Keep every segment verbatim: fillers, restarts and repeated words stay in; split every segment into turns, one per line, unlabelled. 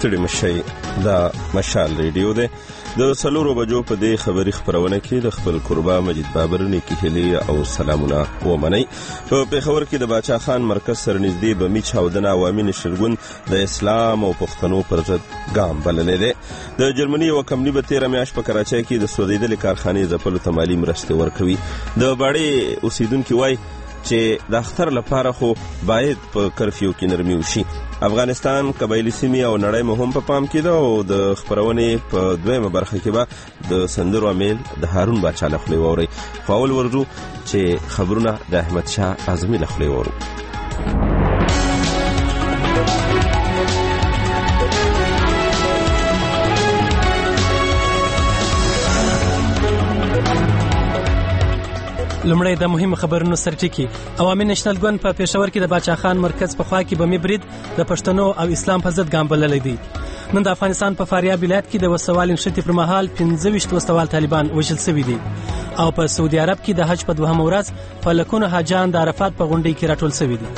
ستړي مشئ، دا مشال ریډیو دی. د څلورو بجو په دې خبري خپرونه کې د خپل قربا مجید بابر نیکي هیلې او سلامونه ومنئ. په پېښور کې د باچا خان مرکز سره نږدې بمي چاودنه عوامي نشرګون د اسلام او پښتنو پر ضد ګام بللی دی. د جرمني یوه کمپنۍ به تېره میاشت په کراچۍ کې د سوځېدلې کارخانې ځپلو ته مالي مرستې ورکوي. د باړې اوسیدونکي وایي چې د اختر لپاره خو باید په کرفیو کې نرمي وشي. افغانستان قبایلي سیمې او نړۍ مو هم په پام کې ده او د خپرونې په دویمه برخه کې به د سندرو امیل د هارون باچا له خولې واورئ. خو اول ورځو چې خبرونه د احمد شاه اعظمي له خولې واورو.
لمړی د مهمو خبرونو سرټکی. عوامي نېشنل ګوند په پېښور کې د باچا خان مرکز په خوا کې بمي برید د پښتنو او اسلام په ضد ګام بللی دی. نن د افغانستان په فاریاب ولایت کې د وسوال نښتې پر مهال پنځه ویشت وسوال طالبان وژل شوي دي او په سعودي عرب کې د حج په دوهمه ورځ په لکونو حاجان د عرفات په غونډۍ کې راټول شوي دي.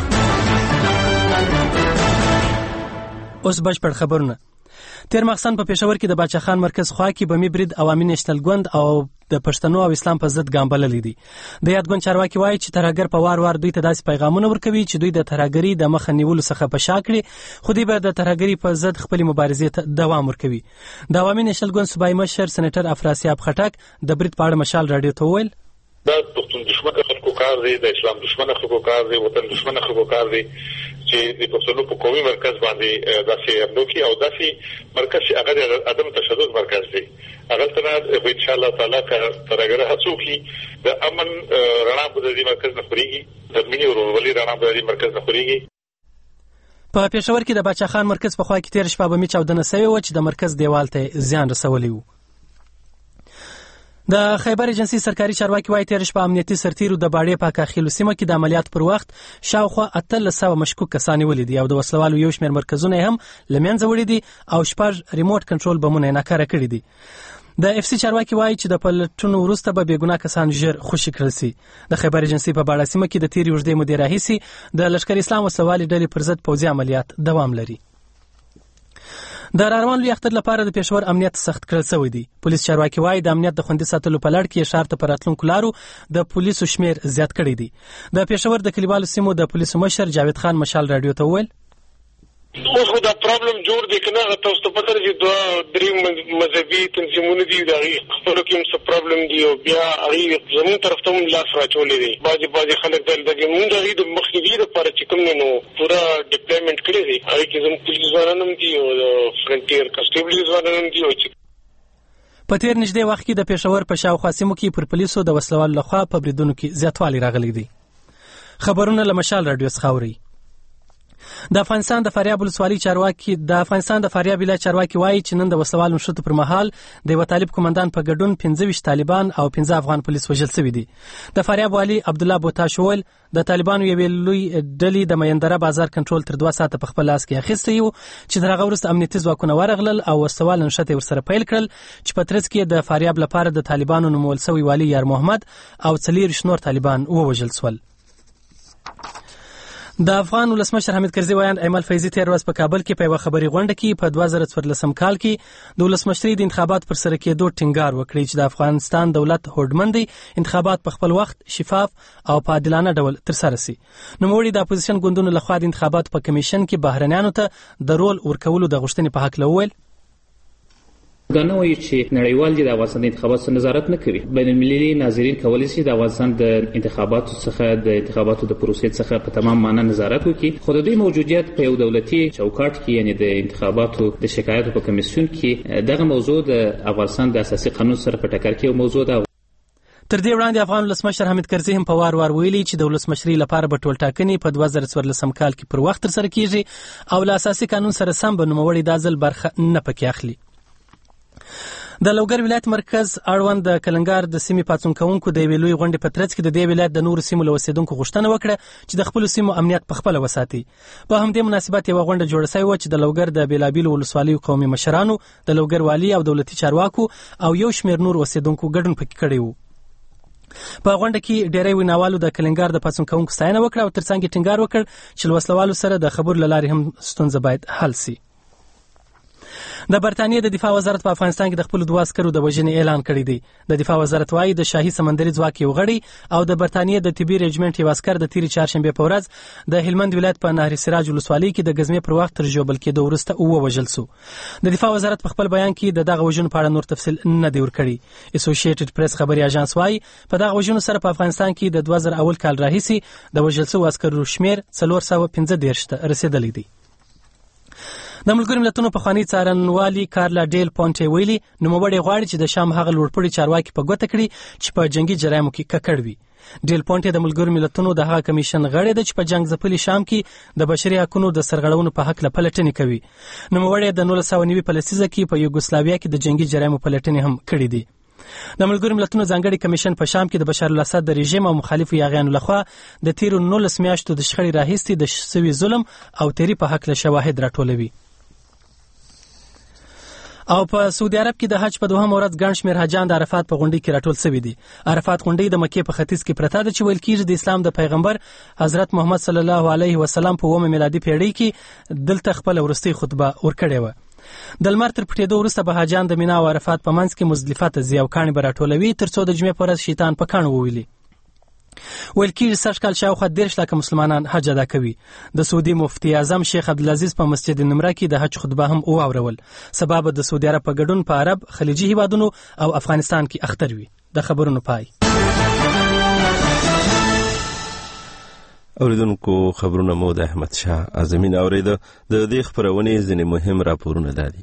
اوس بشپړ خبرونه. تیر ماخستن په پېښور کې د باچا خان مرکز خوا کې بمي برید عوامي نېشنل ګوند او د پښتنو او اسلام په ضد ګام بللی دی. د یاد ګوند چارواکي وایي چې ترهګر په وار وار دوی ته داسې پیغامونه ورکوي چې دوی د ترهګرۍ د مخه نیولو څخه په شا کړي، خو دوی به د ترهګرۍ په ضد خپلې مبارزې ته دوام ورکوي. د عوامي نېشنل ګوند صوبایي مشر سېنیټر افراسیاب خټک د برید په اړه مشال راډیو ته وویل
دا پښتون دشمن خلکو کار دی، د اسلام دشمن خلکو کار دی، وطن دشمن خلکو کار دی چې د پښتنو په قومي مرکز باندې داسې حملو کوي او داسې مرکز چې هغه د عدم تشدد مرکز دی. هغه ته ان شاء الله تعالی ترهګر هڅو کوي د امن رڼا په دې مرکز نه خوريږي، د مینې ورورولۍ رڼا په دې مرکز نه خوريږي.
په پېښور کې د باچا خان مرکز په خوا کې تیر شپه بمي چاودنه شوې وه چې د مرکز دیوال ته زیان رسولی و. د خیبر ایجنسی سرکاري چارواکي وایي تیر شپه امنیتي سرتیرو د باړې په کاخیلو سیمه کې د عملیات پر وخت شاوخوا اتلس سوه مشکوک کسان نیولي دي او د وسلوالو یو شمېر مرکزونه هم له منځه وړي دي او شپږ ریموټ کنټرول بمونه یې ناکاره کړي دي. د اف سی چارواکي وایي چې د پلټونو وروسته به بېګناه کسان ژر خوشي کړل شي. د خیبر ایجنسی په باړه سیمه کې د تیرې اوږدې مودې راهیسې د لښکر اسلام وسلوالې ډلې پر ضد پوځي عملیات دوام لري. د راروان لوی اختر لپاره د پېښور امنیت سخت کړل شوی دی. پولیس چارواکي وایي د امنیت د خوندي ساتلو په لړ کې ښار ته په راتلونکو لارو د پولیسو شمیر زیات کړی دی. د پېښور د کلیوالو سیمو د پولیسو مشر جاوید خان مشال راډیو ته وویل
اوس خو دا پرابلم جوړ دی که نه، تاسو ته پته ده چې دوه درې مذهبي تنظیمونه دي، د هغې خپلو کې هم څه پرابلم دي او بیا هغې زموږ طرف ته هم لاس راچولی دی. بعضې بعضې خلک د مونږ د هغې د مخنیوي دپاره چې کوم دی نو پوره ډپلایمنټ کړی دی. هغې کې زموږ پولیس ځوانان هم دي او د فرنټیر کنسټیبلي ځوانان هم دي.
په تیر نږدې وخت کې د پېښور په شاوخوا سیمو کې پر پولیسو د وسلوالو لخوا په بریدونو کې زیاتوالی راغلی دی. خبرونه له مشال راډیو څخه اورئ. د افغانستان د فاریاب ولسوالۍ چارواکي د افغانستان د فاریاب ولایت چارواکي وایي چې نن د وسلوالو نښتو پر مهال د یوه طالب قومندان په ګډون پنځه ویشت طالبان او پنځه افغان پولیس وژل شوي دي. د فاریاب والي عبدالله بوتاش وویل د طالبانو یوې لوی ډلې د میندره بازار کنټرول تر دوه ساعته په خپل لاس کې اخیستی و چې تر هغه وروسته امنیتي ځواکونه ورغلل او وسوال نښتې ورسره پیل کړل چې په ترڅ کې د فاریاب لپاره د طالبانو نومول شوی والي یار محمد او څلېرویشت نور طالبان ووژل شول. د افغان ولسمشر حامد کرزي وایاند ایمل فیضي تېره ورځ په کابل کې په یوه خبري غونډه کې په دوه زره څوارلسم کال کې د ولسمشرۍ د انتخاباتو پر سره کېدو ټینګار وکړي چې د افغانستان دولت هوډمن دی انتخابات په خپل وخت شفاف او په عادلانه ډول ترسره شي. نوموړي د اپوزیشن ګوندونو لخوا د انتخاباتو په کمیشن کې بهرنیانو ته د رول ورکولو د غوښتنې په هکله وویل
دا نه وایي چې نړیوال دي د افغانستان د انتخاباتو نظارت نه کوي. بین المللي ناظرین کولی شي د افغانستان د انتخاباتو څخه د انتخاباتو د پروسې څخه په تمام معنا نظارت وکړي، خو د دوی موجودیت په یو دولتي چوکاټ کې یعنی د انتخاباتو د شکایاتو په کمیسیون کې دغه موضوع د افغانستان د اساسي قانون سره په ټکر کې یو موضوع ده.
تر دې وړاندې افغان ولسمشر حامد کرزي هم په وار وار ویلي چې د ولسمشرۍ لپاره به ټول ټاکنې په دوه زره څوارلسم کال کې پر وخت ترسره کیږي او له اساسي قانون سره سم به نوموړي دا ځل برخه نه پکې اخلي. د لوګر ولایت مرکز اړوند د کلنګار د سیمې پاڅون کوونکو د یوې لوی غونډې په ترڅ کې د دې ولایت د نورو سیمو له اوسېدونکو غوښتنه وکړه چې د خپلو سیمو امنیت په خپله وساتي. په همدې مناسبت یوه غونډه جوړه شوې وه چې د لوګر د بېلابېلو ولسوالیو قومي مشرانو، د لوګر والي او دولتي چارواکو او یو شمېر نور اوسېدونکو ګډون پکې کړی و. په غونډه کې ډېری ویناوالو د کلنګار د پاڅون کوونکو ستاینه وکړه او ترڅنګ یې ټینګار وکړ چې له وسلوالو سره د خبرو له لارې هم ستونزه باید حل شي. د برتانیې د دفاع وزارت په افغانستان کې د خپل دوه عسکرو د وژنې اعلان کړی دی. د دفاع وزارت وايي د شاهي سمندري ځواک یو غړی او د برتانیې د طبي رجمنټ یو عسکر د تیرې چهارشنبه په ورځ د هلمند ولایت په نهر سراج ولسوالۍ کې د غزمې پر وخت تر ژوبل کېدو وروسته ووژل شو. د دفاع وزارت په خپل بیان کې د دغه وژنو په اړه نور تفصیل نه دی ورکړی. اسوسییټډ پریس خبري اژانس وايي په دغه وژنو سره په افغانستان کې د دوه زره اول کال راهیسې د وژل شوو عسکرو شمېر څلور سوه پنځه دېرش ته رسېدلی دی. د ملګرو ملتونو پخوانی څارنوالي کارلا ډیل پونټي ویلي نوموړی غواړي چې د شام هغه لوړپوړي چارواکي په ګوته کړي چې په جنگي جرایمو کې ککړ وي. ډیل پونټي د ملګرو ملتونو د هغه کمیشن غړی دی چې په جنگ ځپلي شام کې د بشري حقوقو د سرغړونو په حق له پلټنې کوي. نوموړی د نولس سوه نوي په لسیزه کې په یوګوسلاویا کې د جنگي جرایمو پلټنې هم کړې دي. د ملګرو ملتونو ځانګړي کمیشن په شام کې د بشار الاسد د رژیم او مخالفو یاغیانو لخوا د تیرو نولس میاشتو د شخړې راهیسې د سوي ظلم او تیری په حق له شواهد راټولوي. او په سعودي عرب کې د حج په دوهم ورځ ګڼ شمېر حاجان د عرفات په غونډۍ کې راټول شوي دي. عرفات غونډۍ د مکې په ختیځ کې پرته ده چې ویل کېږي د اسلام د پیغمبر حضرت محمد صلی الله علیه وسلم په اوومه میلادي پیړۍ کې دلته خپله وروستۍ خطبه ورکړې وه. د لمر تر پټېدو وروسته به حاجان د مینا او عرفات په منځ کې مزدلفه ته ځي او کاڼي به راټولوي تر څو د جمعې په ورځ شیطان په کاڼو وویلي. ویل کېږي سږ کال شاوخوا دېرش لکه مسلمانان حج ادا کوي. د سعودي مفتي اعظم شیخ عبدالعزیز په مسجد نمره کې د حج خطبه هم واورول. سبا به د سعودي عرب په ګډون په عرب خلیجي هیوادونو او افغانستان کې اختر وي. د خبرونو پای.
اوریدونکو خبرونه مو د احمد شاه اعظمي اوریده. د دې خبرونې ځینې مهم راپورونه دادي.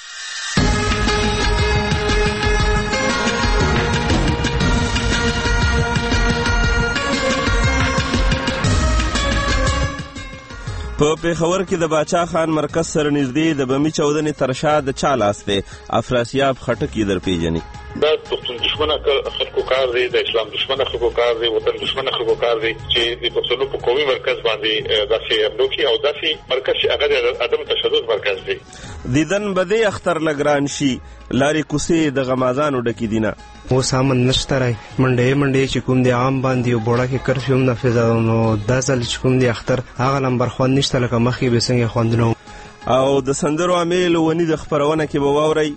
په پیښور کې د باچا خان مرکز سره نږدې د بمي چاودنې تر شا د چا لاس دی؟ افراسیاب خټک در پیژني.
دا پښتون دشمنه خلکو کار دی، د اسلام دشمنه خلکو کار دی، وطن دشمنه خلکو کار دی چې د پښتنو په قومي مرکز باندې داسې حملو کوي او داسې مرکز چې هغه عدم تشدد مرکز دی.
دیدن به دې اختر لګران شي، لارې کوڅې د غمازانو ډکې دي نه.
اوس امن نشته رای منډې منډې چې کوم دی عام باندې او بوړه کې کرفیو هم نافذ نو دا ځل چې کوم دی اختر هغه لمبر خوند نشته لکه مخکې به څنګه خوندونه.
او د سندرو امیل ونی د خپرونه کې به واورئ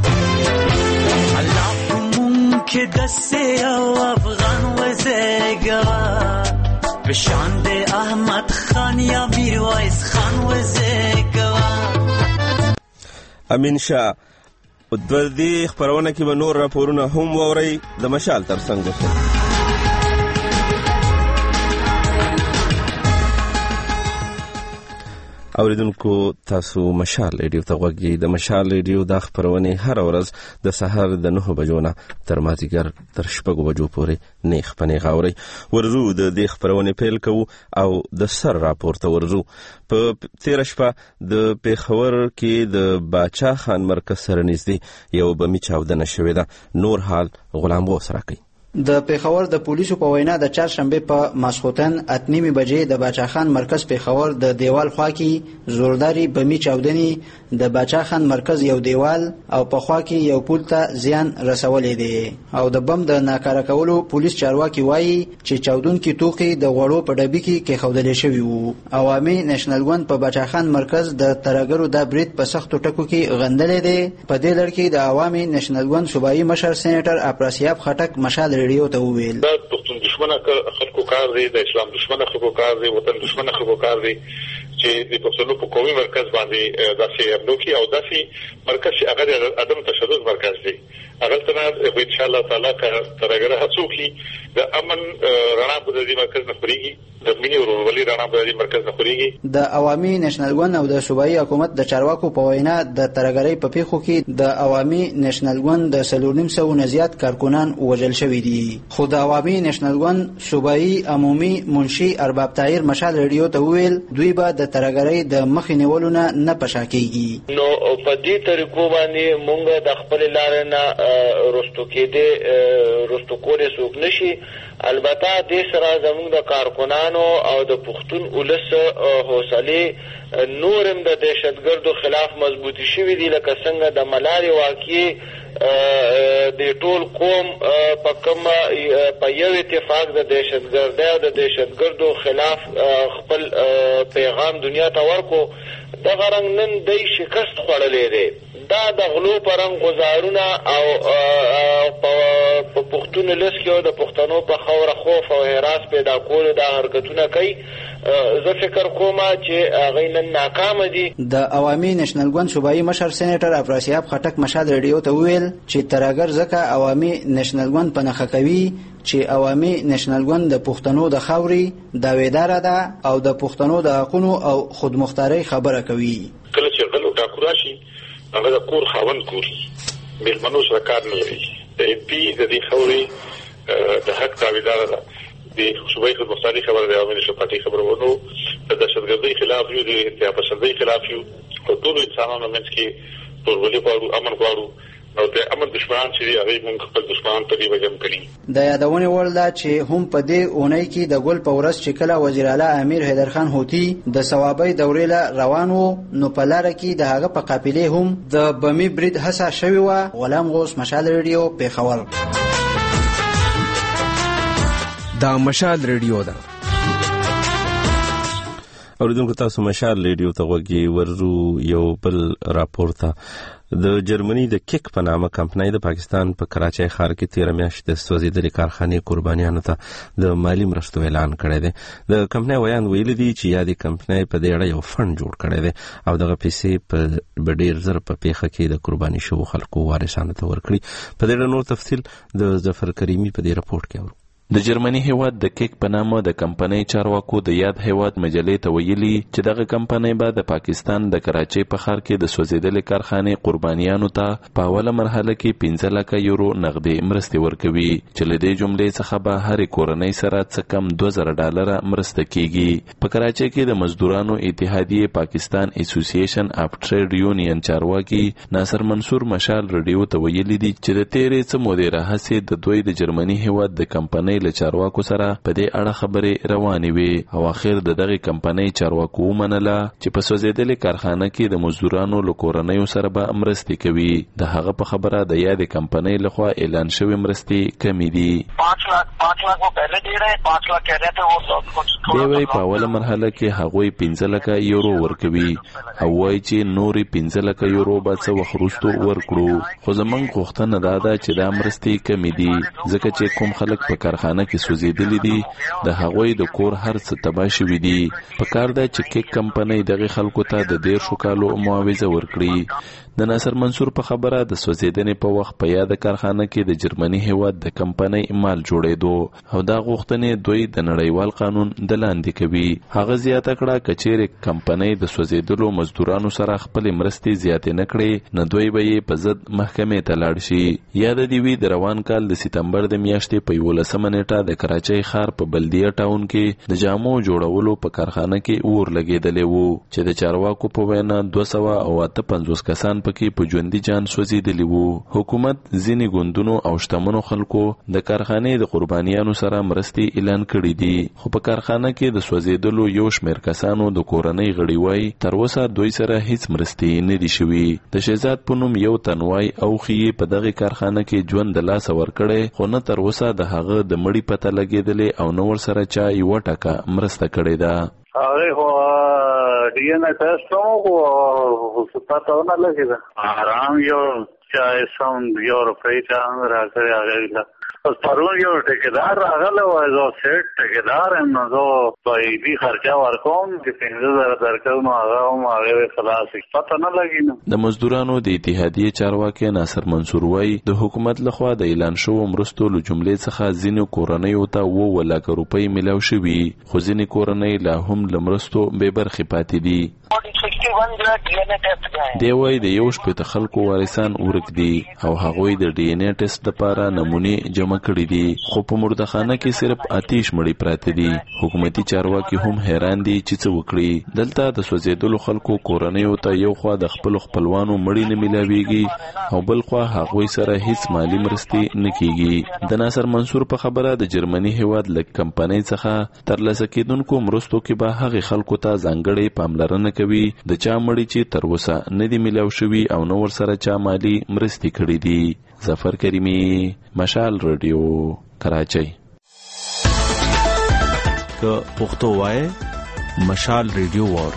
که دست او افغان وزگوا به شاند احمد خان یا میرویس خان وزگوا.
امین شاه د دې خبرونه کې به نور راپورونه هم واورئ. د مشال تر څنګ اوریدونکو تاسو مشال ریډیو ته غوږ یې. د مشال ریډیو دا خبرونه هر ورځ د سهار د نهه بجو نه تر مازدیګر تر شپږو بجو پورې نیخ په نیغ اورئ. ورځو د دې خبرونه پیل کوو او د سر راپور ته ورځو. په تیره شپه د پیښور کې د باچا خان مرکز سره نږدې یو بمي چاودنه شوې ده. نور حال غلام غوث راکوي.
د پیښور د پولیسو په وینا د چهارشنبه په ماسخوتن اتنیمې بجې د باچا خان مرکز پیښور د دیوال خوا کې زورداري بمي چاودنې د باچا خان مرکز یو دیوال او په خوا کې یو پول ته زیان رسولې دي. او د بم د ناکاره کولو پولیس چارواکي وایي چې چاودونکي توکي د غوړو په ډبي کې کېښودل شوي وو. عوامي نېشنل ګوند په باچا خان مرکز د ترګرو د برید په سختو ټکو کې غندلې دي. په دې لړ کې د عوامي نېشنل ګوند صوبایي مشر سېنیټر افراسیاب خټک مشال ریډیو ته وویل
دا پښتون دشمنه خلکو کار دی، د اسلام دشمنه خلکو کار دی، وطن دشمنه خلکو کار دی چې د پښتنو په قومي مرکز باندې داسې حملو کوي او داسې مرکز چې هغه عدم تشدد مرکز دی. هغه څنګه ان شاء الله تعالی ترګره هڅو کوي د امن رڼا په دې مرکز نه خوريږي، د مینې ورورولۍ رڼا په دې مرکز نه خوريږي.
د عوامي نېشنل ګوند او د صوبایي حکومت د چارواکو په وینا د ترګرۍ په پیښو کې د عوامي نېشنل ګوند د څلور نیم سوه نه زیات کارکونان وژل شوي دي. خو د عوامي نېشنل ګوند صوبایي عمومي منشي ارباب طاهر مشال ریډیو ته وویل دوی به د ترګرۍ د مخې نیولو نه نه پشا کېږي.
نو په دې طریقو باندې مونږ د خپل لارې نه رستو کېدې رستو کولې څوک نشي. البته دې سره زموږ د کارکنانو او د پښتون ولس حوصلې نورم د دهشتګردو خلاف مضبوطی شوي دي، لکه څنګه د ملاري واقعي د ټول قوم په کوم په یو اتفاق د دهشتګردۍ او د دهشتګردو خلاف خپل پیغام دنیا ته ورکو دغه رنګ نن دی شکست خوړلی دی. دا د غلو په رنګ ګزارونه او په پښتون لس کې او د پښتنو په خاوره خوف او حراس پیدا کولو دا حرکتونه کوي. زه فکر کوم چې هغوی نن ناکامه دي.
د عوامي نېشنل ګوند صوبایي مشر سینیټر افراسیاب خټک مشهد رادیو ته وویل چې ترهګر ځکه عوامي نېشنل ګوند په نښه کوي چې عوامي نېشنل ګوند د پښتنو د خاورې داویداره ده او د پښتنو د حقونو او خودمختارۍ خبره کوي.
کله چې غلو ټاکو راشي هغه د کور خاوند ګوري، مېلمنو سره کار نه لري. د ایم پي د دې خاورې د حق داویداره ده. د صوبایي خودمختارۍ خبره د عوامي نېشنل پارټۍ خبره ونه د دهشتګردۍ خلاف یو، د انتها پسندۍ خلاف یو. په ټولو انسانانو منځ کې ورورولي غواړو، امن غواړو او د امن دشمنان چې دي هغوی مونږ خپل دشمنان په دې وجه هم کړي.
د یادونې وړ ده چې هم په دې اونۍ کې د ګل په ورځ چې کله وزیر اعلی امیر حیدرخان هوتي د ثوابۍ دورې له روان و، نو په لاره کې د هغه په قافلې هم د بمي برید هڅه شوې وه. غلام غوث، مشال ریډیو، پېښور.
دا مشال ریډیو ده.
اوریدونکو تاسو مشال ریډیو ته غوږی ورزو. یو بل راپور ته د جرمني د کیک په نامه کمپنۍ د پاکستان په کراچۍ ښار کې تیره میاشت د سوځېدلې کارخانې قربانیانو ته د مالی مرستو اعلان کړی دی. د کمپنۍ ویان ویلي دي چې یادې کمپنۍ په دې اړه یو فنډ جوړ کړی دی او دغه پیسې په ډېر زر په پیښه کې د قرباني شوو خلکو وارثانو ته ورکړي. په دې اړه نور تفصیل د ظفر کریمي په دې راپورټ کې اورو.
د جرمني هیواد د کیک په نامه د کمپنۍ چارواکو د یاد هیواد مجلې ته ویلي چې دغه کمپنۍ به د پاکستان د کراچۍ په ښار کې د سوځېدلې کارخانې قربانیانو ته په اوله مرحله کې پنځه لکه یورو نغدي مرستې ورکوي چې له دې جملې څخه به هرې کورنۍ سره څه کم دوه زره ډالره مرسته کیږي. په کراچۍ کې د مزدورانو اتحادیې پاکستان اسوسییشن اف ټریډ یونین چارواکي ناصر منصور مشال رادیو ته ویلي دي چې د تیرې څه مودې راهیسې د دوی د جرمني هیواد د کمپنۍ له چارواکو سره په دې اړه خبرې روانې وي او اخر د دغه کمپنۍ چارواکو ومنله چې په سوځېدلې کارخانه کې د مزدورانو له کورنیو سره به مرستې کوي. د هغه په خبره د یادې کمپنۍ لخوا اعلان شوې مرستې کمې دي. دی وايي په اوله مرحله کې هغوی پنځه لکه یورو ورکوي او وایي چې نورې پنځه لکه یورو به څه وخت وروسته ورکړو. خو زموږ غوښتنه دا ده چې دا مرستې کمې دي ځکه چې کوم خلک په کارخانه کې سوځېدلي دي د هغوی د کور هر څه تباه شوي دي. په کار ده چې کیک کمپنۍ دغه خلکو ته د دیرشو کالو معاوضه ورکړي. د ناصر منصور په خبره د سوځېدنې په وخت په یاده کارخانه کې د جرمني هیواد د کمپنۍ مال جوړېدو او دا غوښتنې دوی د نړیوال قانون د لاندې کوي. هغه زیاته کړه که چیرې کمپنۍ د سوځېدلو مزدورانو سره خپلې مرستې زیاتې نه کړي نو دوی به یې په ضد محکمې ته لاړ شي. یاده دې وي د روان کال د سپتمبر د میاشتې په یولسمه نیټه د کراچۍ ښار په بلدیه ټاون کې د جامو جوړولو په کارخانه کې اور لګېدلی وو چې د چارواکو په وینا دوه سوه او اته پنځوس کسان پکې په ژوندي جان سوځېدلي وو. حکومت ځینې ګوندونو او شتمنو خلکو د کارخانې د قربانیانو سره مرستې اعلان کړي دي خو په کارخانه کې د سوځېدلو یو شمېر کسانو د کورنۍ غړي وایي تر اوسه دوی سره هیڅ مرستې نه دي شوي. د شهزاد په نوم یو تن وایي اوښې یې په دغې کارخانه کې ژوند د لاسه ورکړی خو نه تر اوسه د هغه د مړي پته لګېدلې او نه ورسره چا یوه ټکه مرسته کړې ده.
هغې خو ډي ان اے ټیسټ وکړو خو پته ونه لګېده. ارام یو چا سم یو روپۍ چا هم راکړې هغې له پرون یو ټیکهدار راغلی وای زه سیټ ټیکهدار یم نو زه په عیدي خرچه ورکوم چې پنځه زره درکوم نو هغه هم هغې خلاص پته نه لګي. نو
د مزدورانو د اتحادیې چارواکی ناصر منصور وایي د حکومت لخوا د اعلان شوو مرستو له جملې څخه ځینې کورنیو ته اووه لکه روپۍ میلاو شوي خو ځینې کورنۍ لا هم له مرستو بې برخې پاتې دي. دی وایي د یو شپېته خلکو وارثان ورک دي او هغوی د ډي ان اے ټیسټ لپاره نمونې جمع کړي دي خو په مردخانه کې صرف اتیش مړي پراته دي. حکومتي چارواکي هم حیران دي چې څه وکړي. دلته د سوځېدلو خلکو کورنیو ته یو خوا د خپلو خپلوانو مړي نه میلاویږي او بل خوا هغوی سره هیڅ مالی مرستې نه کیږي. د ناصر منصور په خبره د جرمني هیواد له کمپنۍ څخه ترلاسه کېدونکو مرستو کې به هغې خلکو ته ځانګړې پاملرنه کوي د چا مړي چې تر اوسه نه دي میلاو شوي او نه ورسره چا مالي مرستې کړي دي. ظفر کریمی، مشال رادیو، کراچۍ.
که پښتو وای مشال رادیو وور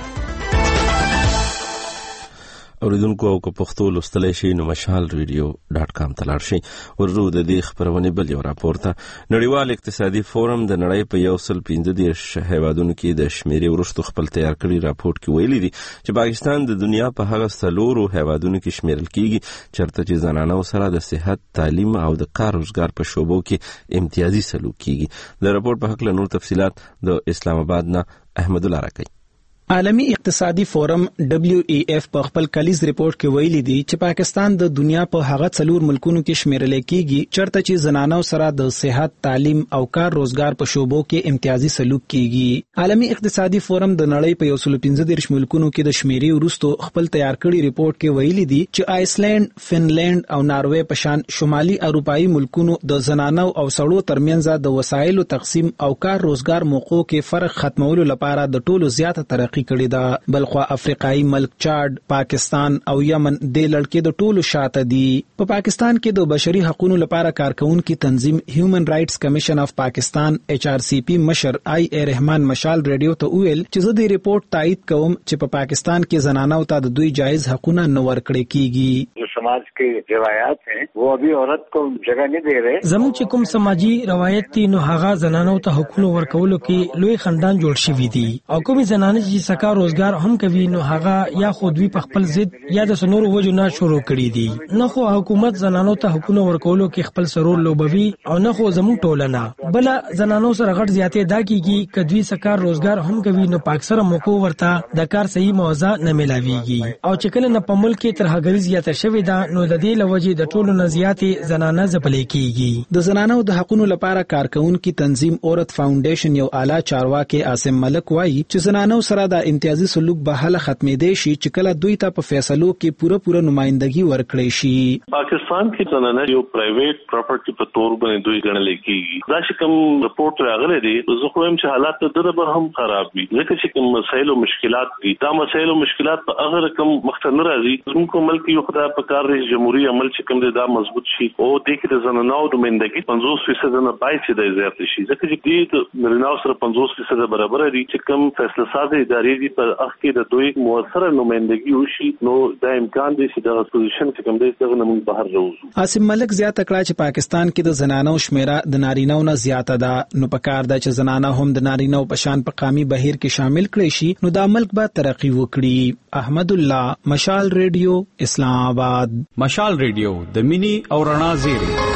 اوریدونکو او که پښتو لوستلی شي نو مشال ریډیو ډاټ کام ته لاړ شئ. ورځو د دې خپرونې بل یو راپور ته نړیوال اقتصادي فورم د نړۍ په یو سل پنځه دېرش هیوادونو کې د شمیرې وروسته خپل تیار کړي راپور کې ویلي دي چې پاکستان د دنیا په هغه څلورو هیوادونو کې شمیرل کیږي چېرته چې زنانو سره د صحت، تعلیم او د کار روزګار په شعبو کې امتیازي سلوک کیږي. د راپور په هکله نور تفصیلات د اسلام آباد نه احمد الله راکوي.
عالمی اقتصادي فورم دبليو ای اف په خپل کلیز ریپورت کې ویلي دي چې پاکستان د دنیا په هغه څلور ملکونو کې شمیرل کیږي چېرته چې زنانو سره د صحت، تعلیم او کار روزګار په شعبو کې امتیازي سلوک کیږي. عالمی اقتصادي فورم د نړۍ په یو سل پنځه دېرش ملکونو کې د شمیرې وروسته خپل تیار کړي ریپورت کې ویلي دي چې آیسلند، فنلند او ناروې په شان شمالي اروپایي ملکونو د زنانو او سړو ترمنځ د وسایلو تقسیم او کار روزګار موقعو کې فرق ختمولو لپاره د ټولو زیاته ترقی کړی دا. بلخوا افریقایي ملک چاد، پاکستان او یمن د لړکې د ټولو شاته دي. په پا پاکستان کې د بشري حقوقو لپاره کارکونکو تنظیم هیومن رائټس کمیشن اف پاکستان ایچ آر سی پی مشر آی اے رحمان مشال ریډیو ته ویل چې زه د ریپورت تایید کوم چې په پا پاکستان کې زنانو ته د دوی جایز حقوقونه نه ورکړل کیږي.
جو سماج के روایات हैं वो अभी औरत को जगह नहीं दे रहे.
زموږ چې کوم سماجی روایت دي نو هغه زنانو ته حقوق ورکولو کې لوی خندان جوړ شوی دي او کومې زنانې چې سکا روزګار هم کوي نو هغه یا خودوی په خپل ضد یا د سنورو وجو نه شروع کړي دي. نه خو حکومت زنانو ته حقوق ورکولو کې خپل سرور لوبوي او نه خو زموږ ټولنه بل زنانو سره غټ زیاتې دا کیږي کدوی سکا روزګار هم کوي نو پاکستان موقع ورته د کار صحیح موضوع نه ملاويږي او چې کله نه په ملک کې ترهګری زیاته شوې ده نو د دې لوجې د ټولو نزياتې زنانه ځپلې کیږي.
د زنانو د حقوقو لپاره کارکونکو تنظیم عورت فاونډیشن یو اعلی چارواکي عاصم ملک وایي چې زنانو سره د امتیازي سلوک به حل ختمې دي شي چې کله دوی ته په فیصلو کې پوره پوره نمائندګي ورکړي شي.
پاکستان کې زنانه یو پرایویټ پراپرټي په تور باندې دوی ګڼل کیږي. دا چې کوم رپورت راغلی دی زه خو هم چې حالات د دغه هم خراب دي ځکه چې کوم مسایل او مشکلات دي دا مسایل او مشکلات په هغه رقم مخته نه راځي. زموږ ملک یو خدای په کار رئیس جمهوریت عمل چې کوم دی دا مضبوط شي او د کې د زنانو د نمائندګي پنځوس فیصد نه باید چې د زیات شي ځکه چې د نارینه‌و سره پنځوس فیصد برابر دي چې کوم فیصله ساز ادارې دي په اخ کې د دوی موثره نمائندګي وشي نو دا امکان دی چې د پوزیشن چې کوم دی څنګه موږ بهر راوځو.
عاصم ملک زیاته کړه چې پاکستان کې د زنانو شمیره د نارینه‌و نه زیاته ده نو په کار ده چې زنانه هم د نارینه‌و په شان په قومي بهیر کې شامل کړي شي نو دا ملک به ترقی وکړي. احمد الله، مشال ریډیو، اسلام آباد.
مشال ریډیو د مینی او رڼا زیری.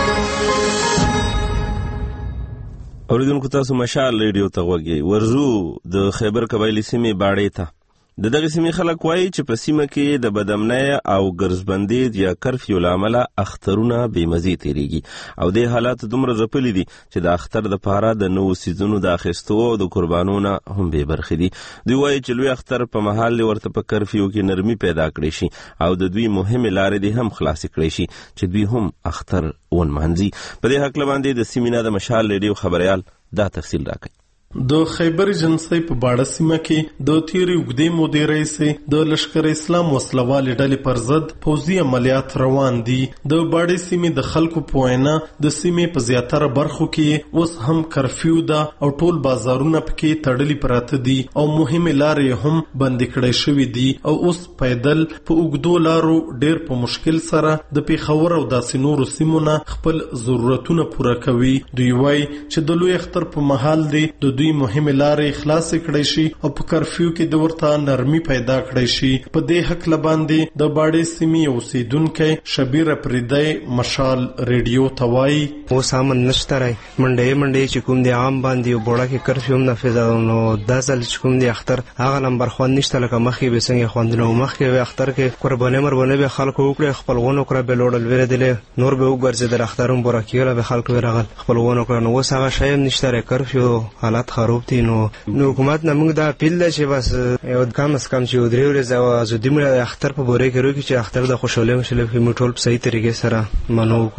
اوریدونکو تاسو مشال ریډیو ته وګورئ. ورزو د خیبر قبایلی سیمې باړې ته د دغه سیمې خلک وایي چې په سیمه کې د بدامنۍ او ګرځبندۍ یا کرفیو له امله اخترونه بېمزې تېرېږي او دې حالات دومره ځپلي دي چې د اختر دپاره د نوو څیزونو د اخیستو او د قربانو نه هم بې برخې دي. دوی وایي چې لوی اختر په مهال ورته په کرفیو کې نرمي پیدا کړی شي او د دوی مهمې لارې دې هم خلاصې کړی شي چې دوی هم اختر ونمانځي. په دې هکله باندې د سیمې نه د مشال ریډیو خبریال دا تفصیل راکوي.
د خیبر جنسي په باړه سیمه کې د تیری وګدې مودې رئیس د لشکر اسلام وسلوال ډلې پر ضد پوځي عملیات روان دي. د باړې سیمې د خلکو په وینا د سیمې په زیاتره برخو کې اوس هم کرفیو ده او ټول بازارونه پکې تړلي پراته دي او مهمه لارې هم بند کړې شوې دي او اوس پیدل په وګدو لارو ډېر په مشکل سره د پیښور او داسې نورو سیمو نه خپل ضرورتونه پوره کوي. دوی وایي چې د لوی اختر په مهال دی د دوی مهمه لارې خلاص کړي شي او په کرفیو کې د ورته نرمي پیدا کړي شي. په دې حق لباندې د باړې سیمې اوسیدونکو شبیر پریدای مشال ریډیو توای
او سامان نشته راي منډه منډه چې کوم دی عام باندې او بوړه کې کرفیو نافذ نو داسل چې کوم دی اختر هغه لمبر خوان نشته لکه مخې به څنګه خواندنه مخې به اختر کې قرباني مربانه به خلکو وکړي خپلونه کړه به لوړل وره دي نور به وګرځي د اخترون بوره کېله به خلکو ورغل خپلونه کړه نو وسه هغه شایم نشته راي کرفیو حالات خراب دي. نو نو حکومت نه موږ دا پیل ده چې بس یو کم اس کم چې درې ورځې او زودیمره اختر په بوره کې وروکي چې اختر د خوشاله مشله په مټول په صحیح طریقې سره منو کو.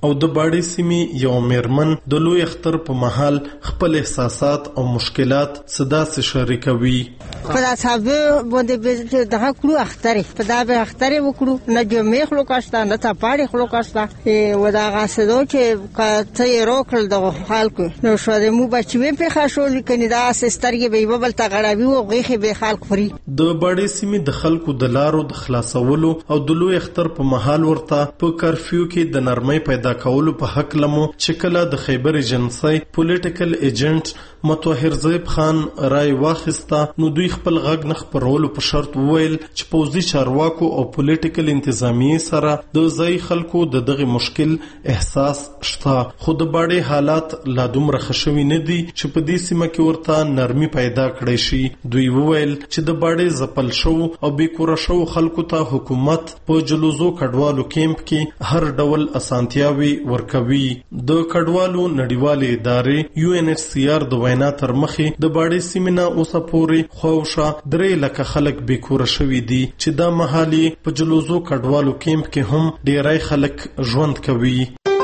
او د باړې سیمې یو میرمن د لوی اختر په مهال خپل احساسات او مشکلات صدا سره شریکوي.
په تاسو باندې د کړو اختر په دا به اختر وکړو نه جمع خلک کاشته نه تا پاړي خلک کاشته و دا غاسدو چې کته روکل د خلکو نو شو د مو بچوي په خاصول کني دا سسترګي به بل تا غړاوي او غيخي به خلک فري.
د باړې سیمې د خلکو د لارو د خلاصولو او د لوی اختر په مهال ورته په کرفیو کې د نرمۍ پیدا کولو په حق لمو چې کله د خیبر ایجنسی پولیټیکل ایجنټ مطهر زیب خان رای واخستا نو دوی خپل غږ نه خپرولو په شرط وویل چې پوځي چارواکو او پولیټیکل انتظامیه سره د ځای خلکو د دغه مشکل احساس شته. خو د باړې حالات لا دومره خشوي نه دي چې په دې سیمه کې ورته نرمي پیدا کړي شي. دوی وویل چې د باړې زپل شو او بیکوره شو خلکو ته حکومت په جلوزو کډوالو کیمپ کې هر ډول اسانتیاوي ورکوي. د کډوالو نړیوالې ادارې یو ان ایچ سی آر د وینا تر مخې د باړې سیمې نه اوسه پورې خوښه درې لکه خلک بیکوره شوي دي چې دا مهال په جلوزو کډوالو کیمپ کې هم ډیری خلک ژوند کوي.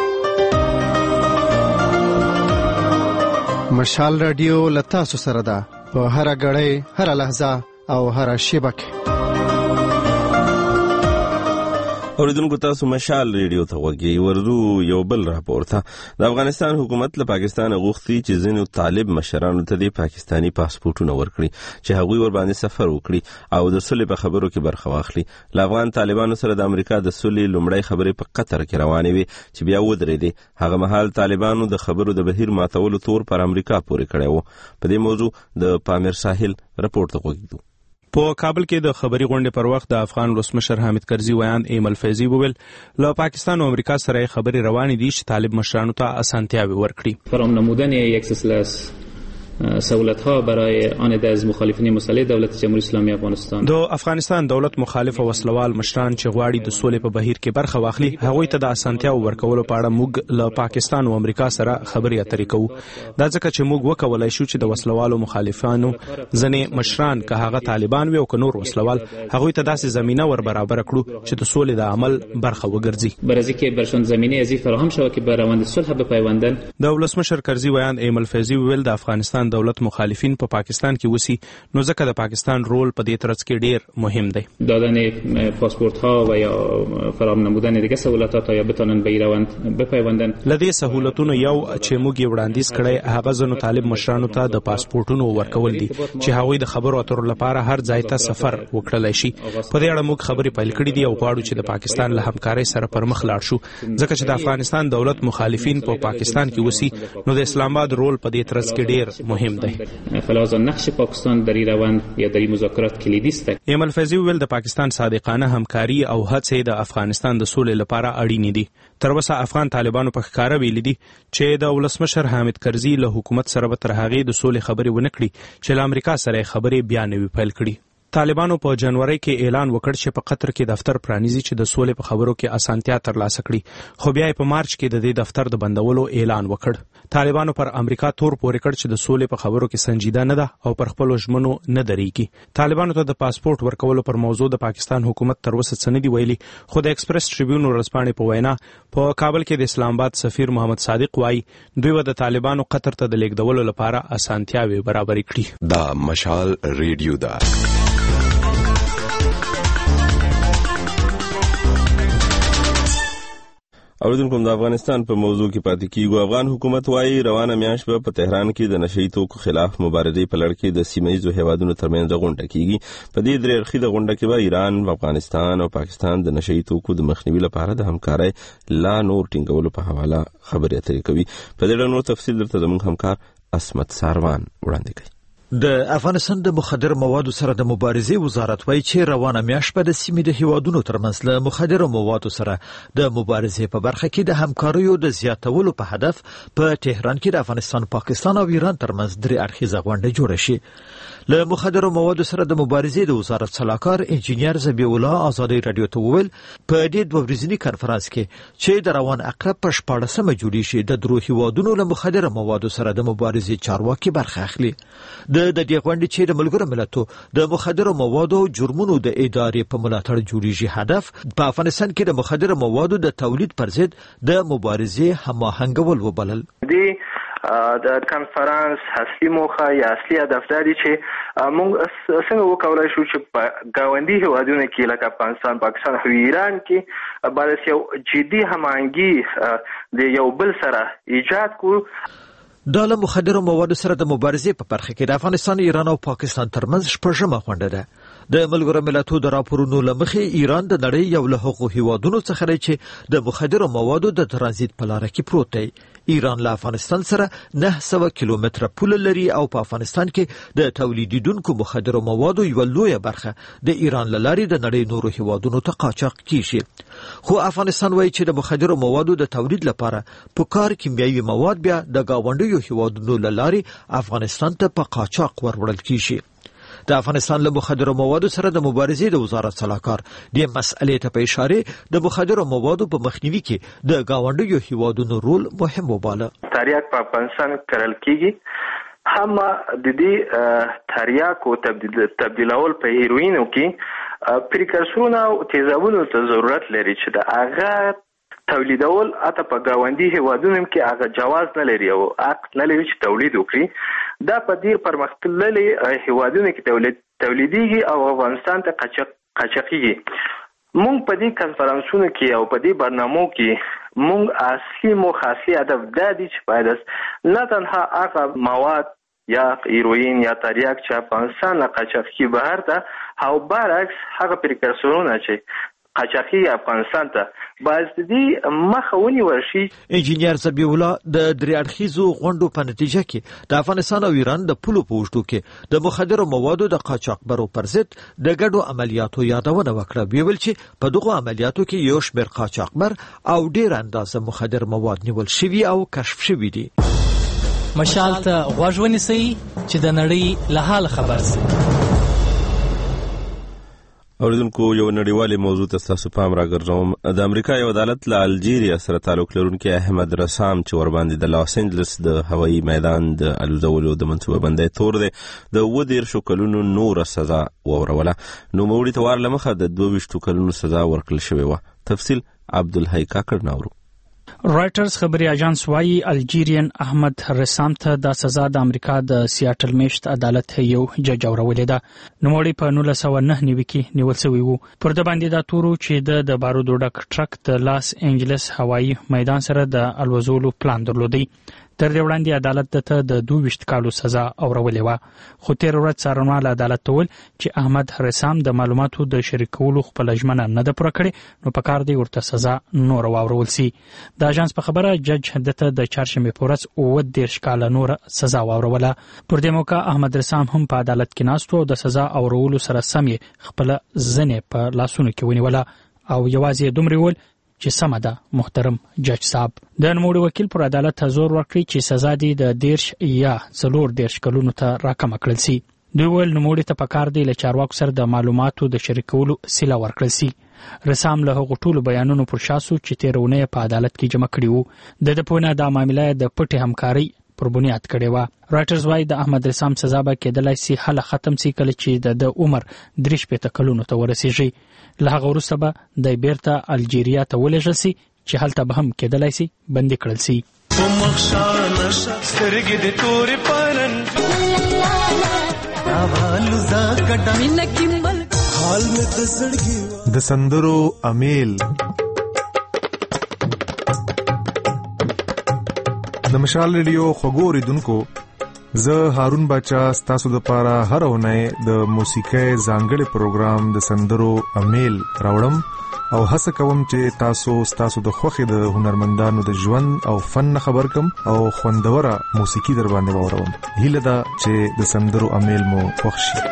مشال رادیو لتاسو سره ده په هر غړې هر لحظه او هر شیبه کې.
اوریدونکو تاسو مشال ریډیو ته وګورئ. ورزو یو بل راپور ته د افغانستان حکومت له پاکستان غوښتي چې ځینو طالب مشرانو ته د پاکستانی پاسپورتونه ورکړي چې هغوی ور باندې سفر وکړي او د صلح په خبرو کې برخه واخلي. له افغان طالبانو سره د امریکا د صلح لومړی خبرې په قطر کې روانې وي چې بیا ودرېدې. هغه مهال طالبانو د خبرو د بهیر ماتولو تور پر امریکا پورې کړی و. په دې موضوع د پامیر ساحل رپورټ ته وګورئ.
په کابل کې د خبري غونډې پر وخت د افغان ولسمشر حامد کرزي ویان ایمل فیضي وویل له پاکستان او امریکا سره خبري روانې دي چې طالب مشرانو ته اسانتیاوي ورکړي.
فرام نمودن یک سلسله سہولت ها برای آن از مخالفین مسلح دولت جمهوری اسلامی افغانستان.
د افغانستان دولت مخالف او وسلوال مشران چې غواړي د سولې په بهیر کې برخه واخلي هغوی ته د اسانتیاو ورکولو په اړه موږ له پاکستان او امریکا سره خبرې اترې کوو. دا ځکه چې موږ وکولای شو چې د وسلوالو مخالفانو ځنې مشران که هغه طالبان وي او که نور وسلوال هغوی ته داسې زمینه ور برابر کړو چې د سولې د عمل برخه وګرځي.
برای اینکه برشان زمینه ازی فراهم شود که به روند صلح بپیوندن.
د ولسمشر کرزي ویان ایمل فیضي ویل د افغانستان دولت مخالفین په پاکستان کې وسی نو ځکه د پاکستان رول په دې ترڅ کې ډیر مهم دی.
دادن پاسپورت ها و یا فراهم نمودن دیگه سہولتات تا یا بتونن به روند بپیوندن.
لدې سہولتونو یو چې موږ یې وړاندیز کړی هغه زنو طالب مشرانو ته د پاسپورتونو ورکول دي چې هغوی د خبرو اترو لپاره هر ځای ته سفر وکړلای شي. په دې اړه موږ خبرې پیل کړې دي او غواړو چې د پاکستان له همکارۍ سره پر مخ لاړ شو ځکه چې د افغانستان دولت مخالفین په پاکستان کې وسی نو د اسلام آباد رول په دې ترڅ کې ډیر مهم دی.
فلازا نقش پاکستان در این روند یا در این مذاکرات کلیدی است.
ایمل فیضی ویل د پاکستان صادقانه همکاري او هڅې د افغانستان د سولې لپاره اړینې دي. تر اوسه افغان طالبانو په ښکاره ویلي دي چې د ولسمشر حامد کرزي له حکومت سره به تر هغې د سولې خبرې ونه کړي چې له امریکا سره خبرې بیا نوي پیل کړي. طالبانو په جنوري کې اعلان وکړ چې په قطر کې دفتر پرانیزي چې د سولې په خبرو کې اسانتیا ترلاسه کړي خو بیا په مارچ کې د دې دفتر د بندولو اعلان وکړ. طالبانو پر امریکا تور پورې کړ چې د سولې په خبرو کې سنجیده نه ده او پر خپل ژمنو نه درېږي. طالبانو ته د پاسپورت ورکولو پر موضوع د پاکستان حکومت تر اوسه څه نه دی ویلي خو د ایکسپریس ټریبیون ورځپاڼې په وینا په کابل کې د اسلام آباد سفیر محمد صادق وایي دوی به د طالبانو قطر ته د لیږدولو لپاره اسانتیاوي برابرې کړي.
دا مشال ریډیو ده.
اوریدونکو د افغانستان په موضوع کې پاتې کیږو. افغان حکومت وايي روانه میاشت به په تهران کې د نشئی توکو خلاف مبارزې په لړ کې د سیمه ییزو هیوادونو ترمنځ غونډه کیږي. په دې درې اړخیزه غونډه کې به ایران، افغانستان او پاکستان د نشئی توکو د مخنیوي لپاره د همکارۍ لا نور ټینګولو په حواله خبرې اترې کوي. په دې اړه نور تفصیل درته زموږ همکار اسمت ساروان وړاندې کوي.
د افغانستان د مخدر موادو سره د مبارزې وزارت وايي چې روانه میاشت په د سیمې د هیوادونو ترمنځ له مخدر موادو سره د مبارزې په برخه کې د همکاریو د زیاتولو په هدف په تهران کې د افغانستان، پاکستان او ایران ترمنځ درې اړخیزه غونډه جوړه شي. له مخدر موادو سره د مبارزې د وزارت صلاحکار انجینیر زبیح الله آزادۍ رادیو ته وویل په دې دوه ورځني کنفرانس کې چې د روان عقرب په شپاړسمه جوړې شي د درو هیوادونو له مخدر موادو سره د مبارزې چارواکي برخه اخلي. د د دې غونډې چې د ملګرو ملتونو د مخدره موادو جرمونو د ادارې په ملاتړ جوړیږي هدف په افغانستان کې د مخدره موادو د تولید پر ضد د مبارزې هماهنګول وبلل.
د کانفرنس اصلي موخه یا اصلي هدف دا دی چې موږ څنګه وکولای شو چې په ګاونډي هیوادونو کې لکه افغانستان، پاکستان او ایران کې باید یو جدي هماهنګي د یو بل سره ایجاد کړو.
دا له مخدره موادو سره د مبارزې په برخه کې د افغانستان، ایران او پاکستان ترمنځ شپږمه غونډه ده. د ملګرو ملتونو د راپورونو لمخې ایران د نړۍ یو له هغو هیوادونو څخه دی چې د مخدره موادو د ترانزیت په لار کې پروت دی. ایران له افغانستان سره نه سوه کیلومتره پوله لري او په افغانستان کې د تولیدونکو مخدره موادو یو لویه برخه د ایران له لارې د نړۍ نورو هیوادونو ته قاچاق کیږي. خو افغانستان وایي چې د مخدره موادو د تولید لپاره پکار کیمیاوي مواد بیا د گاونډیو هیوادونو له لارې افغانستان ته په قاچاق وروړل کیږي. د افغانستان له مخدره موادو سره د مبارزې د وزارت صلاحکار د مسئلې ته په اشاره د مخدره موادو په مخنیوي کې د گاونډیو هیوادونو رول مهم وباله.
تریاک په افغانستان کرل کیږي، هم د دې تریاکو تبدیلول په هیروینو کې پریکرسورونه او تیزابونو ته ضرورت لري چې د هغه تولیدول اته په گاونډي هیوادونو کې هغه جواز نه لري او حق نه لري چې تولید وکړي. دا په ډیر پرمختللي هیوادونو کې تولید تولیديږي او افغانستان ته قاچاق قاچاقيږي. مونږ په دې کانفرنسونو کې او په دې برنامو کې مونږ اصلي مخاصي هدف دا دي چې باید نه تنها هغه مواد یا هیروین یا تریاک چې افغانستان له قاچاقي بهر ته او برعکس هغه پریکرسورونه چې قاچاقي افغانستان ته باز دې مخه ونیول شي.
انجینیر زبیح الله د درې اړخیزو غونډو په نتیجه کې د افغانستان او ایران د پولو په اوږدو کې د مخدره موادو د قاچاقبرو پر ضد د ګډو عملیاتو یادونه وکړه. ویل چې په دغو عملیاتو کې یو شمېر قاچاقبر او ډېر اندازه مخدر مواد نیول شوي او کشف شوي دي.
مشال ته غوږ ونیسئ چې د نړۍ له حال خبر شئ.
اوریدونکو یو نړیوالې موضوع ته ستاسو پام راګرځوم. د امریکا یو عدالت له الجیریا سره تعلق لرونکي احمد رسام چې ورباندې د لاس انجلس د هوایي میدان د الوزولو د منصوبه بندۍ تور دی د اووه دېرشو کلونو نوره سزا ووروله. نوموړي ته وار له مخه د دوه ویشتو کلونو سزا ورکړل شوې وه. تفصیل عبدالحی کاکړ ناورو.
رایټرز خبري اژانس وايي الجیرین احمد رسام ته د سزا د امریکا د سیاټل میشت عدالت یو جج اورولې ده. نوموړي په نولس سوه نهه نوي کې نیول شوی وو. پر د باندې دا تورو چې د بارودو ډک ټرک د لاس انجلس هوایي میدان سره د الوزولو پلان درلودي. تر دې وړاندې عدالت ته د دوه ویشت کالو سزا اورولې وه. خو تیر ورځ څارنوال عدالت ته وویل چې احمد رسام د معلوماتو د شریکولو خپله ژمنه نه ده پوره کړې، نو پکار دی ورته سزا نوره واورول سي. د اژانس په خبره جج دته د چهارشنبې په ورځ اووه دېرش کاله نوره سزا واوروله. پر دې موقع احمد رسام هم په عدالت کې ناست و او د سزا اورولو سره سم یې خپله زنې په لاسونو کې ونیوله او یوازې دومره وویل چې سمه ده محترم جج صاحب. د نوموړي وکیل پر عدالت ته زور ورکړي چې سزا دې د دېرش یا څلور دېرش کلونو ته راکمه کړل سي. دوی ویل نوموړي ته پکار دی له چارواکو سره د معلوماتو د شریکولو سیله ورکړل سي. رسام له هغو ټولو بیانونو پر شا سو چې تېره اونۍ په عدالت کې جمع کړي وو. د ده په وینا دا معامله د پټې همکارۍ پر بنیاد کړې وه. رایټرز وايي د احمد رسام سزا به کېدلای سي هله ختم سي کله چې د د عمر درې شپېته کلونو ته ورسیږي. له هغه وروسته به دی بیرته الجیریا ته ولېږل سي چې هلته به هم کېدلای سي بندي کړل سي.
د سندرو امیل د مشال ریډیو خبرو ریدونکو زه هارون بچا ستاسو د پاره هر اونۍ د موسیقۍ ځانګړي پروګرام د سندرو امیل راوړم او هڅه کوم چې تاسو ستاسو د خوښي د هنرمندانو د ژوند او فن خبر کم او خوندوره موسیقي در باندې واورم. هیله ده چې د سندرو امیل مو خوښ شي.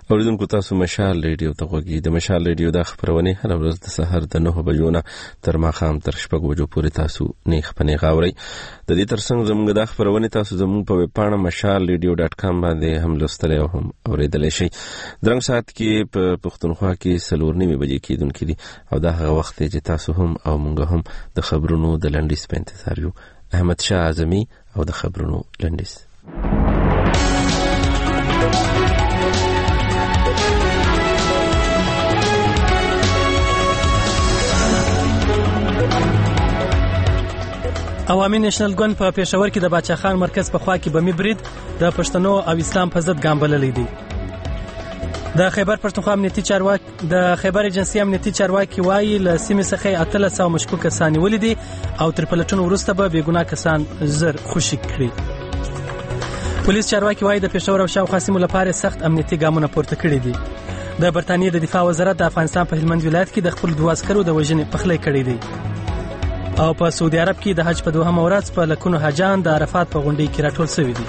اوریدونکو تاسو مشال ریډیو ته غوږی د مشال ریډیو د خبرونه هر ورځ د سحر د نه بجو نه تر ماښام تر شپږ بجو پورې تاسو نیخ پنې غاوري د دې ترڅنګ زموږ د خبرونه تاسو زموږ په ویب پاڼه مشال ریډیو ډاټ کام باندې هم لوستلی او هم اوریدلی شئ. درنګ ساعت کې په پښتونخوا کې څلور نیمې بجې کېدونکې دي او دا هغه وخت دی چې تاسو هم او موږ هم د خبرونو د لنډیز په انتظار یو. احمد شاه اعظمي او د خبرونو لنډیز.
عوامي نېشنل ګوند په پېښور کې د باچا خان مرکز په خوا کې بمي برید د پښتنو او اسلام په ضد ګام بللی دی. د خیبر پښتونخوا امنیتي چارواکي د خیبر ایجنسي امنیتي چارواکي وایي له سیمې څخه اتلس سوه مشکوک کسان نیولي دي او تر پلټنو وروسته به بېګناه کسان زر خوشي کړي. پولیس چارواکي وایي د پېښور او شاوخوا سیمو لپاره سخت امنیتي ګامونه پورته کړي دي. د برتانیې د دفاع وزارت د افغانستان په هلمند ولایت کې د خپلو دوه عسکرو د وژنې پخلی کړی دی. او په سعودي عرب کې د حج په دوهمه ورځ په لکونو حاجان د عرفات په غونډۍ کې راټول شوي دي.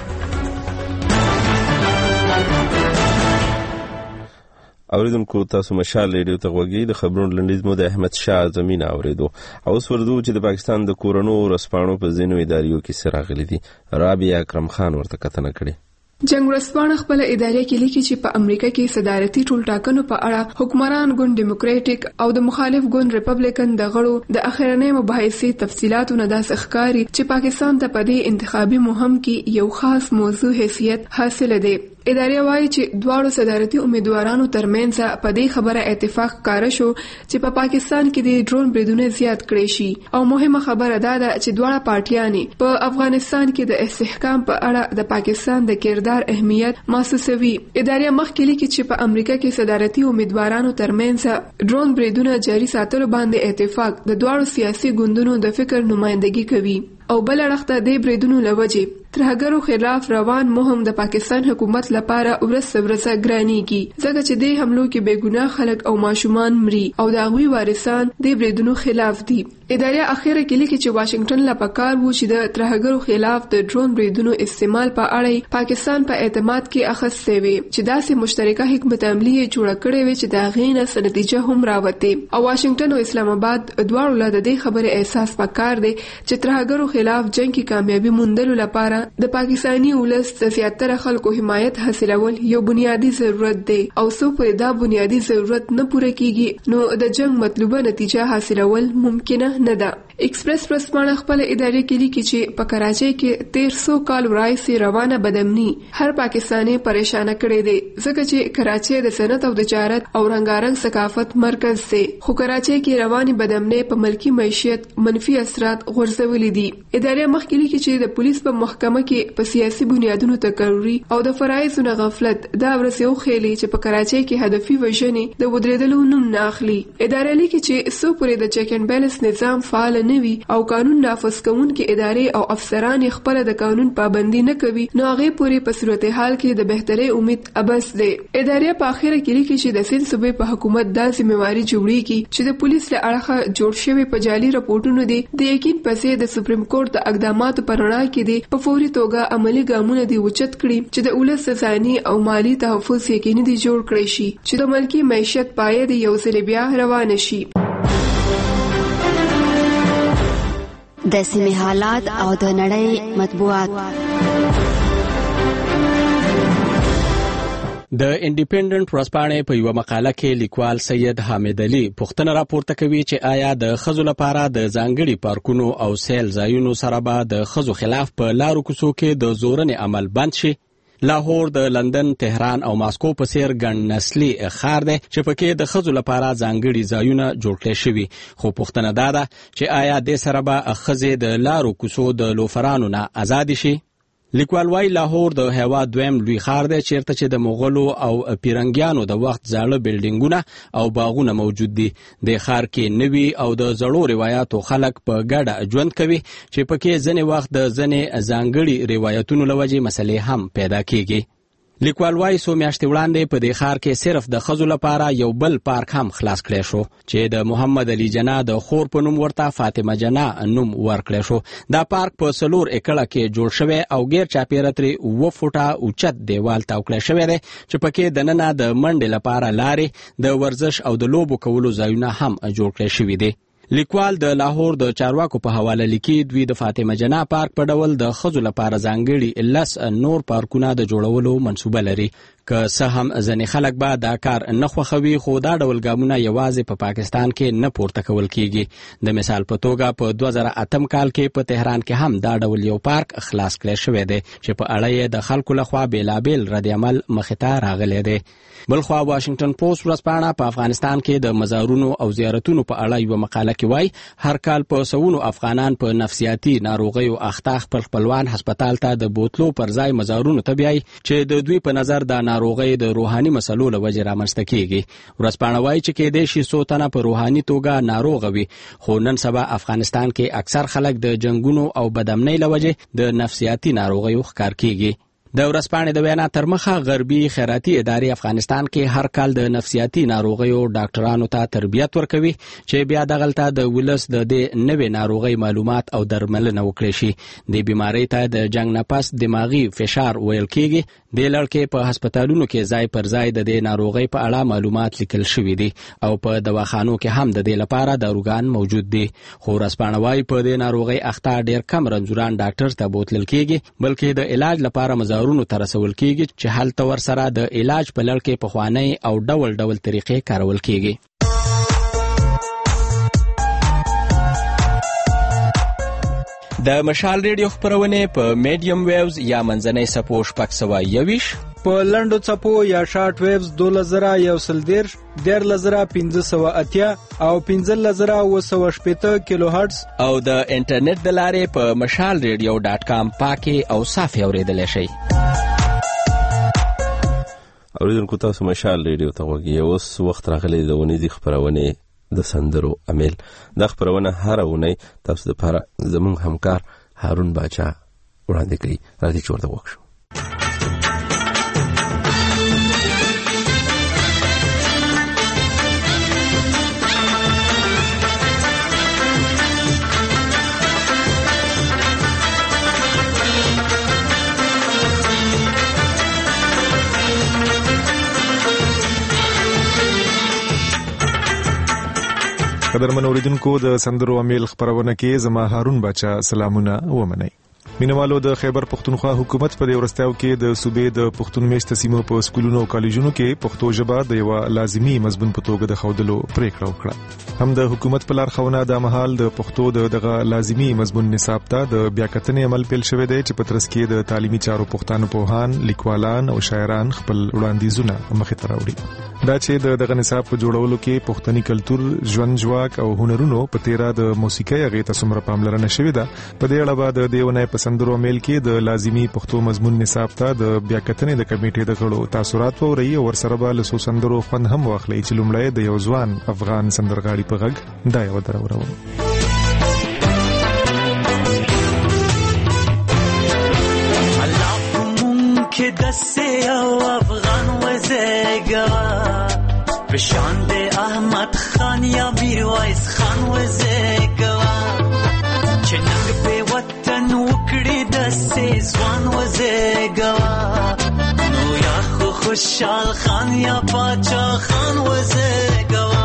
اوریدونکو تاسو مشال ریډیو ته غوږی د خبرونو لنډیز مو د احمد شاه اعظمي نه اوریدو. اوس ورځو چې د پاکستان د کورونو ورسپانو په ځینو اداریو کې څه راغلي دي. رابعه اکرم خان ورته کتنه کړې.
جنگ ورځپاڼه خپل ادارې کې لیکي چې په امریکا کې صدارتي ټولټاکنو په اړه حکمران ګوند ډیموکراټیک او د مخالف ګوند ریپبلیکن د غړو د اخرنۍ مباحثې تفصیلاتونه داسې ښکاري چې پاکستان ته په دې انتخابي مهم کې یو خاص موضوع حیثیت حاصل دی. ادارې وایي چې دواړو صدارتي امیدوارانو ترمنځ په دې خبره اتفاق ښکاره شو چې په پاکستان کې د ډرون بریدونه زیات کړي شي او مهمه خبره دا ده چې دواړه پارټیانې په افغانستان کې د استحکام په اړه د پاکستان د کردار اهمیت محسوسوي. ادارې مخکې لیکي چې په امریکا کې صدارتي امیدوارانو ترمنځ ډرون بریدونه جاري ساتلو باندې اتفاق د دواړو سیاسي ګوندونو د فکر نمائندګي کوي او بل اړخ د بریدونو لوجې ترهګرو خلاف روان مهم د پاکستان حکومت لپاره ورځ ورځ ګرانیږي ځکه چې د حملو کې بېګناه خلک او ماشومان مري او د هغوی وارثان د بریدونو خلاف دي. ادارې اخیره کې لیکي چې واشنگټن لا پکار وو چې د ترهګرو خلاف د ډرون بریدونو استعمال په اړه پاکستان په اعتماد کې اخیستې وي چې داسې مشترکه حکمت عملی جوړه کړې وي چې دا غینه نتیجه هم راوته او واشنگټن او اسلام آباد دواړو له دې خبره احساس پکار دي چې ترهګرو خلاف جنگ کې کامیابی موندلو لپاره د پاکستانی ولس د زیاتره خلکو حمایت حاصلول یو بنیادی ضرورت دی او څو پورې دا بنیادی ضرورت نه پوره کیږي نو د جنگ مطلوبه نتیجه حاصلول ممکنه نه ده. ایکسپریس ورځپاڼه خپل ادارې کې لیکي چې په کراچۍ کې تیر سو کال وړاندې روانه بدامني هر پاکستانی پریشان کړي دي ځکه چې کراچۍ د صنعت او تجارت او رنگارنګ ثقافت مرکز دی خو کراچۍ کې رواني بدامني په ملکی معیشت منفي اثرات غورځولي دي. ادارې مخکې لیکي چې د پولیس په محکمه کې په سیاسي بنیادونو تکراري او د فرایضو نه غفلت دا ورسېو خېلي چې په کراچۍ کې هدفي وژنې د ودرېدلو نوم نه اخلي. ادارې لیکي چې سو پورې د چیک اینډ بیلنس نظام فعال نوي او قانون نافذ کوونکي ادارې او افسران خپل د قانون پابندي نه کوي نو هغه پورې په صورتحال کې د بهتري امید ابس دی. ادارې په اخیره کې لیکي چې د سند صوبې په حکومت دا ذمہواری جوړیږي چې د پولیس له اړخه جوړ شوی په جعلي راپورټونو دی د یقین پسې د سپریم کورټ د اقداماتو پر رڼا کې دی په فوري توګه عملی ګامونه دی وچت کړي چې د ولس ځاني او مالی تحفظ یقیني دی جوړ کړي شي چې د ملکی معیشت پایې دی یو ځل بیا روان شي.
د سیمې حالات او د نړۍ مطبوعات.
د انډیپندنت ورځپاڼې په یو مقاله کې لیکوال سید حامد علي پوښتنه راپورته کوي چې آیا د ښځو لپاره د ځانګړي پارکونو او سیل ځایونو سره به د ښځو خلاف په لارو کوڅو کې د زورنې عمل بند شي. لاهور د لندن، تهران او ماسکو په څیر ګڼ نسلي ښار دی چې پکې د ښځو لپاره ځانګړي ځایونه جوړ کړي شوي خو پوښتنه دا ده چې آیا دې سره به ښځې د لارو کوڅو د لوفرانو نه آزادې شي. لیکوال وايي لاهور د هیواد دویم لوی ښار دی چیرته چې د مغولو او پیرنګیانو د وخت زاړه بلډینګونه او باغونه موجود دي. د ښار کې نوي او د زړو روایتو خلک په ګډه ژوند کوي چې پکې ځینې وخت د ځینې ځانګړي روایتونو له وجې مسلې هم پیدا کیږي. لیکوال وايي څو میاشتې وړاندې په دې ښار کې صرف د ښځو لپاره یو بل پارک هم خلاص کړی شو چې د محمد علي جناح د خور په نوم ورته فاطمه جناح نوم ورکړی شو. دا پارک په څلور ایکړه کې جوړ شوی او غیر چاپیره ترې اووه فوټه اوچت دیوال تاو کړی شوی دی چې پکې دننه د منډې لپاره لارې د ورزش او د لوبو کولو ځایونه هم جوړ کړی شوي دي. لیکوال د لاهور د چارواکو په حواله لیکي دوی د فاطمه جناح پارک په ډول د ښځو لپاره ځانګړي لس نور پارکونه د جوړولو منصوبه لري. که څه هم ځینې خلک به دا کار نه خوښوي خو دا ډول ګامونه یوازې په پا پاکستان کې نه پورته کول کیږي. د مثال په توګه په دوه زره اتم کال کې په تهران کې هم دا ډول یو پارک خلاص کړی شوی دی چې په اړه یې د خلکو لخوا بیلابیل رد عمل مخې ته راغلی دی. بلخوا واشنگټن پوسټ ورځپاڼه په افغانستان کې د مزارونو او زیارتونو په اړه یو مقاله کې وایي هر کال په سوونو افغانان په نفسیاتي ناروغیو اخته خپل خپلوان هسپتال ته د بوتلو پر ځای مزارونو ته بیایي چې د دوی په نظر د ناروغۍ د روحاني مسلو له وجې رامنځته کیږي. ورځپاڼه وایي چې کېدای شي څو تنه په روحاني توګه ناروغه وي خو نن سبا افغانستان کې اکثر خلک د جنگونو او بدامنۍ له وجې د نفسیاتي ناروغیو ښکار کیږي. د ورځپاڼې د بیان تر مخه غربي خیراتي ادارې افغانستان کې هر کال د نفسیاتي ناروغیو ډاکټرانو ته تربیت ورکوي چې بیا دغلته د ولس د دې نوې ناروغۍ معلومات او درملنه وکړي شي. د بیماری ته د جنگ نه پس دماغي فشار ویل کیږي. د لړکې په هسپتالونو کې ځای پر ځای د دې ناروغۍ په اړه معلومات لیکل شوي دي او په دواخانو کې هم د دې لپاره داروګان موجود دي. خو ورځپاڼه وایي په دې ناروغۍ اخته ډیر کم رنځوران ډاکټر ته بوتلل کیږي بلکې د علاج لپاره مزارونو ته رسول کیږي چې هلته ورسره د علاج په لړ کې پخوانۍ او ډول ډول طریقې کارول کیږي. د مشال ریډیو خبرونه په میډیم ویوز یا منځنۍ سپو شپږ سوه یویش
په لنډو څپو یا شارټ ویوز دولس زره یو سل دیرش دیارلس زره پنځه سوه اتیا او پنځلس زره اووه سوه شپېته کیلو هرټز
او د انټرنیټ د لارې په مشال ریډیو ډاټ کام پاکي او صافي اورېدلی شئ.
اوریدونکو تاسو مشال ریډیو ته غوږ یې. اوس وخت راغلی د ونیزې خپرونې د سندرو امیل. دا خپرونه هره اونۍ تاسو دپاره زموږ همکار هارون باچا وړاندې کوي. راځئ چې ورته غوږ شو.
قدرمن اوریدونکو د سندرو امیل خبرونه کې زما هارون باچا سلامونه ومنئ. مینوالو د خیبر پختونخوا حکومت په دې ورستیاو کې د صوبې د پښتون میشته سیمو په سکولونو او کالجونو کې پښتو ژبه د یو لازمی مضمون په توګه د ښودلو پریکړه وکړه. هم د حکومت په لار ښوونه د مهال د پښتو د دغه لازمی مضمون نصاب ته د بیاکتنې عمل پیل شوی دی چې په ترڅ کې د تعلیمي چارو پښتانه پوهان، لیکوالان او شاعران خپل وړاندیزونه مخې ته راوړي. دا چې دغه نصاب په جوړولو کې پښتني کلچر، ژوند ژواک او هنرونو په تیرا د موسیقۍ هغې ته څومره پاملرنه شوې ده. په دې اړه به د دې اونۍ په سندرو امیل کې د لازمي پښتو مضمون نصاب ته د بیاکتنې د کمیټې د غړو تاثرات واورئ او ورسره به له څو سندرو خوند هم واخلئ چې لومړی د یو ځوان افغان سندرغاړي په غږ دا یوه دروروم.
که دست او افغان وزگوا بشاند احمد خان یا میرویس خان وزگوا چه ننگ به وطن وکڑی دست زوان وزگوا نو یا خو خوشحال خان یا پاچا خان وزگوا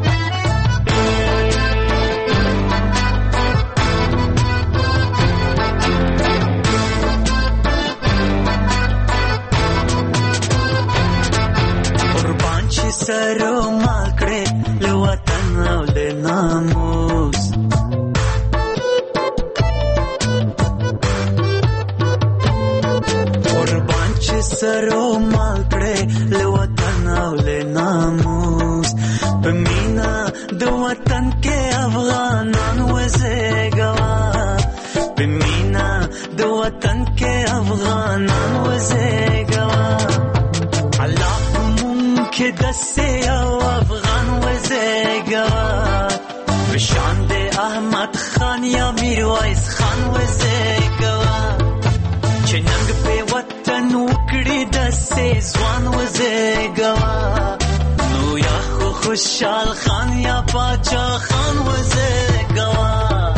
سرو ماکړه له وطن او له ناموس قربان چې سرو ماکړه له وطن او له ناموس په مینا د وطن کې افغانان وزګوا په مینا د وطن کې افغانان وزګوا که دست او افغان وزگوا بشاند احمد خان یا میرویس خان وزگوا چه ننگ په وطن وکړي د دسې ځوان وزېږوه نو یا خو خوشحال خان یا پاچا خان وزېږوه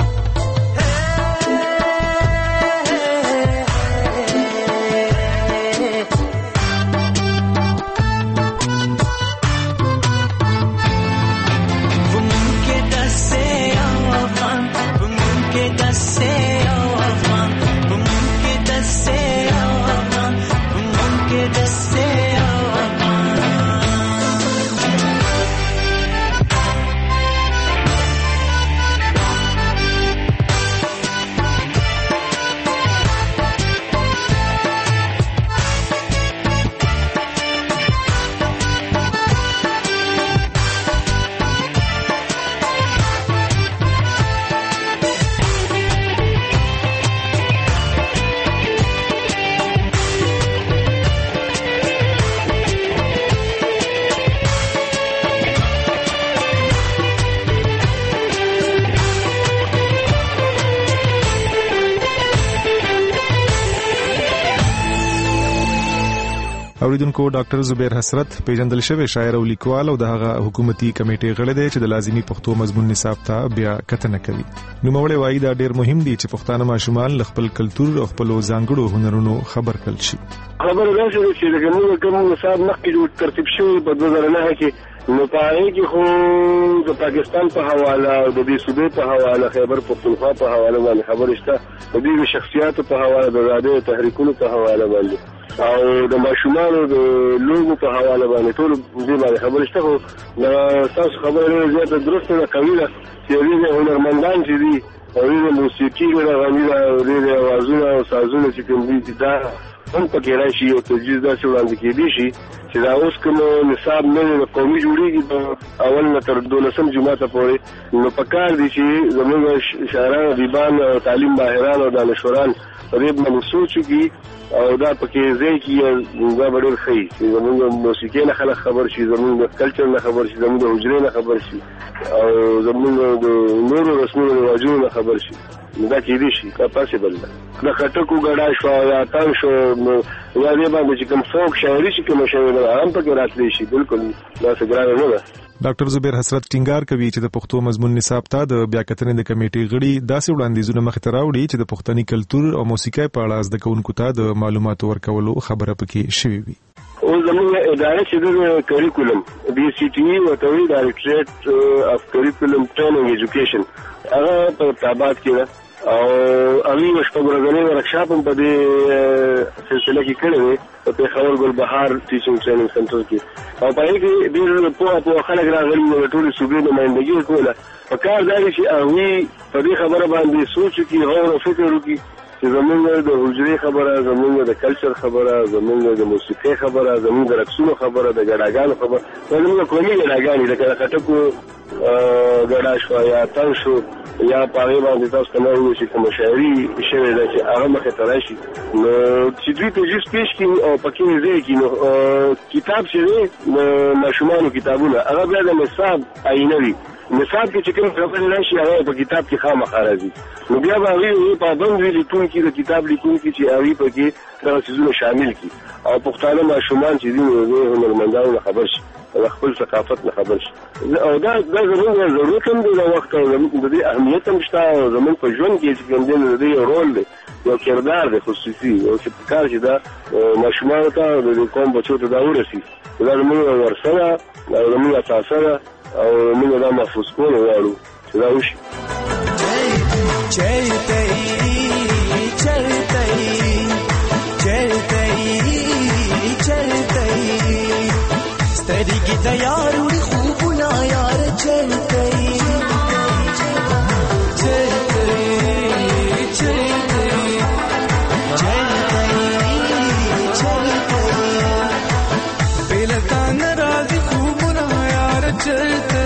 اوریدونکو ډاکټر زبیر حسرت پیژندل شوی شاعر او لیکوال او د هغه حکومتي کمیټې غړی دی چې د لازمي پښتو مضمون نصاب ته بیا کتنه کوي. نوموړی وایي دا ډیر مهم دی چې پښتانه ماشومان له خپل کلتور او خپل ځانګړو هنرونو خبر کړي شي.
خبره دا چې د کومو کوم نصاب مخکې جوړ ترتیب شوی په دوه زره نهه کې نو پاره کې خو د پاکستان په حواله او د دې صوبې په حواله خیبر پختونخوا په حواله باندې خبره شته د دې شخصیت په حواله د زاده تحریکونو په حواله باندې او د ماشومانو د لوګو په حواله باندې ټول دې باندې خبره شته خو دا تاسو خبره زیاته درسته ده کوي چې دې هنرمندان چې دي او دې موسیقي غوړي او دې اوازونه او سازونه چې کوم دي دا هم پکې راشي او تجهیز داسې وړاندې کېدی شي چې دا اوس کوم نصاب نه د قومي جوړیږي د اول نه تر دولسم جماعته پورې نو پکار دي چې زموږ شاعران ادیبان او تعلیم ماهران او دانشوران ریب باندې سوچ کی او دا پکې ځای کې دا ډېر ښه چې زموږ موسیقي نه خلک خبر شي زموږ د کلچر نه خبر شي زموږ د حجرې نه خبر شي او زموږ د نورو رسمونو رواجونو نه خبر شي دا کېدی شي دا پاسبل ده د خټکو ګډا شو یا تان شو یا دې باندې چې کوم فوک شاعري شي کوم شاعر هم پکې راتلی شي بالکل دا څه ګرانه نه ده.
ډاکټر زبیر حسرت ټینګار کوي چې د پښتو مضمون نصاب ته د بیا کتنې د کمیټې غړي داسې وړاندیزونه مخې ته راوړي چې د پښتني کلتور او موسیقۍ په اړه زده کوونکو ته د معلوماتو ورکولو خبره پکې شوې وي.
او زموږ اداره چې د کریکولم ډي سي ټي ورته وایي ډایرکټریټ اف کریکولم ټریننګ ایجوکیشن هغه په تابعات کې ده او هغه شپږ ورځې ورکشاپ په دې سلسله کې کړی دی په پیښور ګل بهار ټیچینګ ټریننګ سنټر کې او په هغه کې ډېر په په خلک راغلي او ټول صوبې نمائندګي کوله په کار دا چې هغه په دې خبره باندې سوچ کې غور او فکر وکړي چې زمونږ د حجرې خبره زمونږ د کلچر خبره زمونږ د موسیقۍ خبره زمونږ د رقصونو خبره د ګډاګانو خبره زمونږ قومي ګډاګانې لکه خټکو ګډا شو یا تن شو یا پاره باندې تاسو ته نو چې کوم شاعري شوی دا چې هغه مخه ته راشي نو چې دوی ته جس پېښ کې او پکې ځای کې نو کتاب چې ماشومانو کتابونه هغه بیا د نصاب عینوي نصاب کې چې کوم خبرې راشي هغه په کتاب کې خامخا راځي نو بیا به هغه په باندې ویل لیکونکي د کتاب لیکونکي چې هغه پکې دا څیزونه شامل کړي او پښتانه ماشومان چې دي نو هنرمندانو خبر شي د خپل ثقافت نه خبر شي او دا دا زموږ ضرورت هم دی د وخت او د دې اهمیت هم شته او زموږ په ژوند کې چې کوم دی د دې رول دی یو کردار دی خصوصي او چې په کار چې دا ماشومان ته د کوم بچو ته دا ورسي دا زموږ ورسره او زموږ اساسه او موږ دا محفوظ کول غواړو چې دا وشي.
چلتے چلتے چلتے چلتے سترګې د یار وړي خوبونه یار چلتے چلتے چلتے چلتے چلتے بلتا ناراضي خوبونه یار چلتے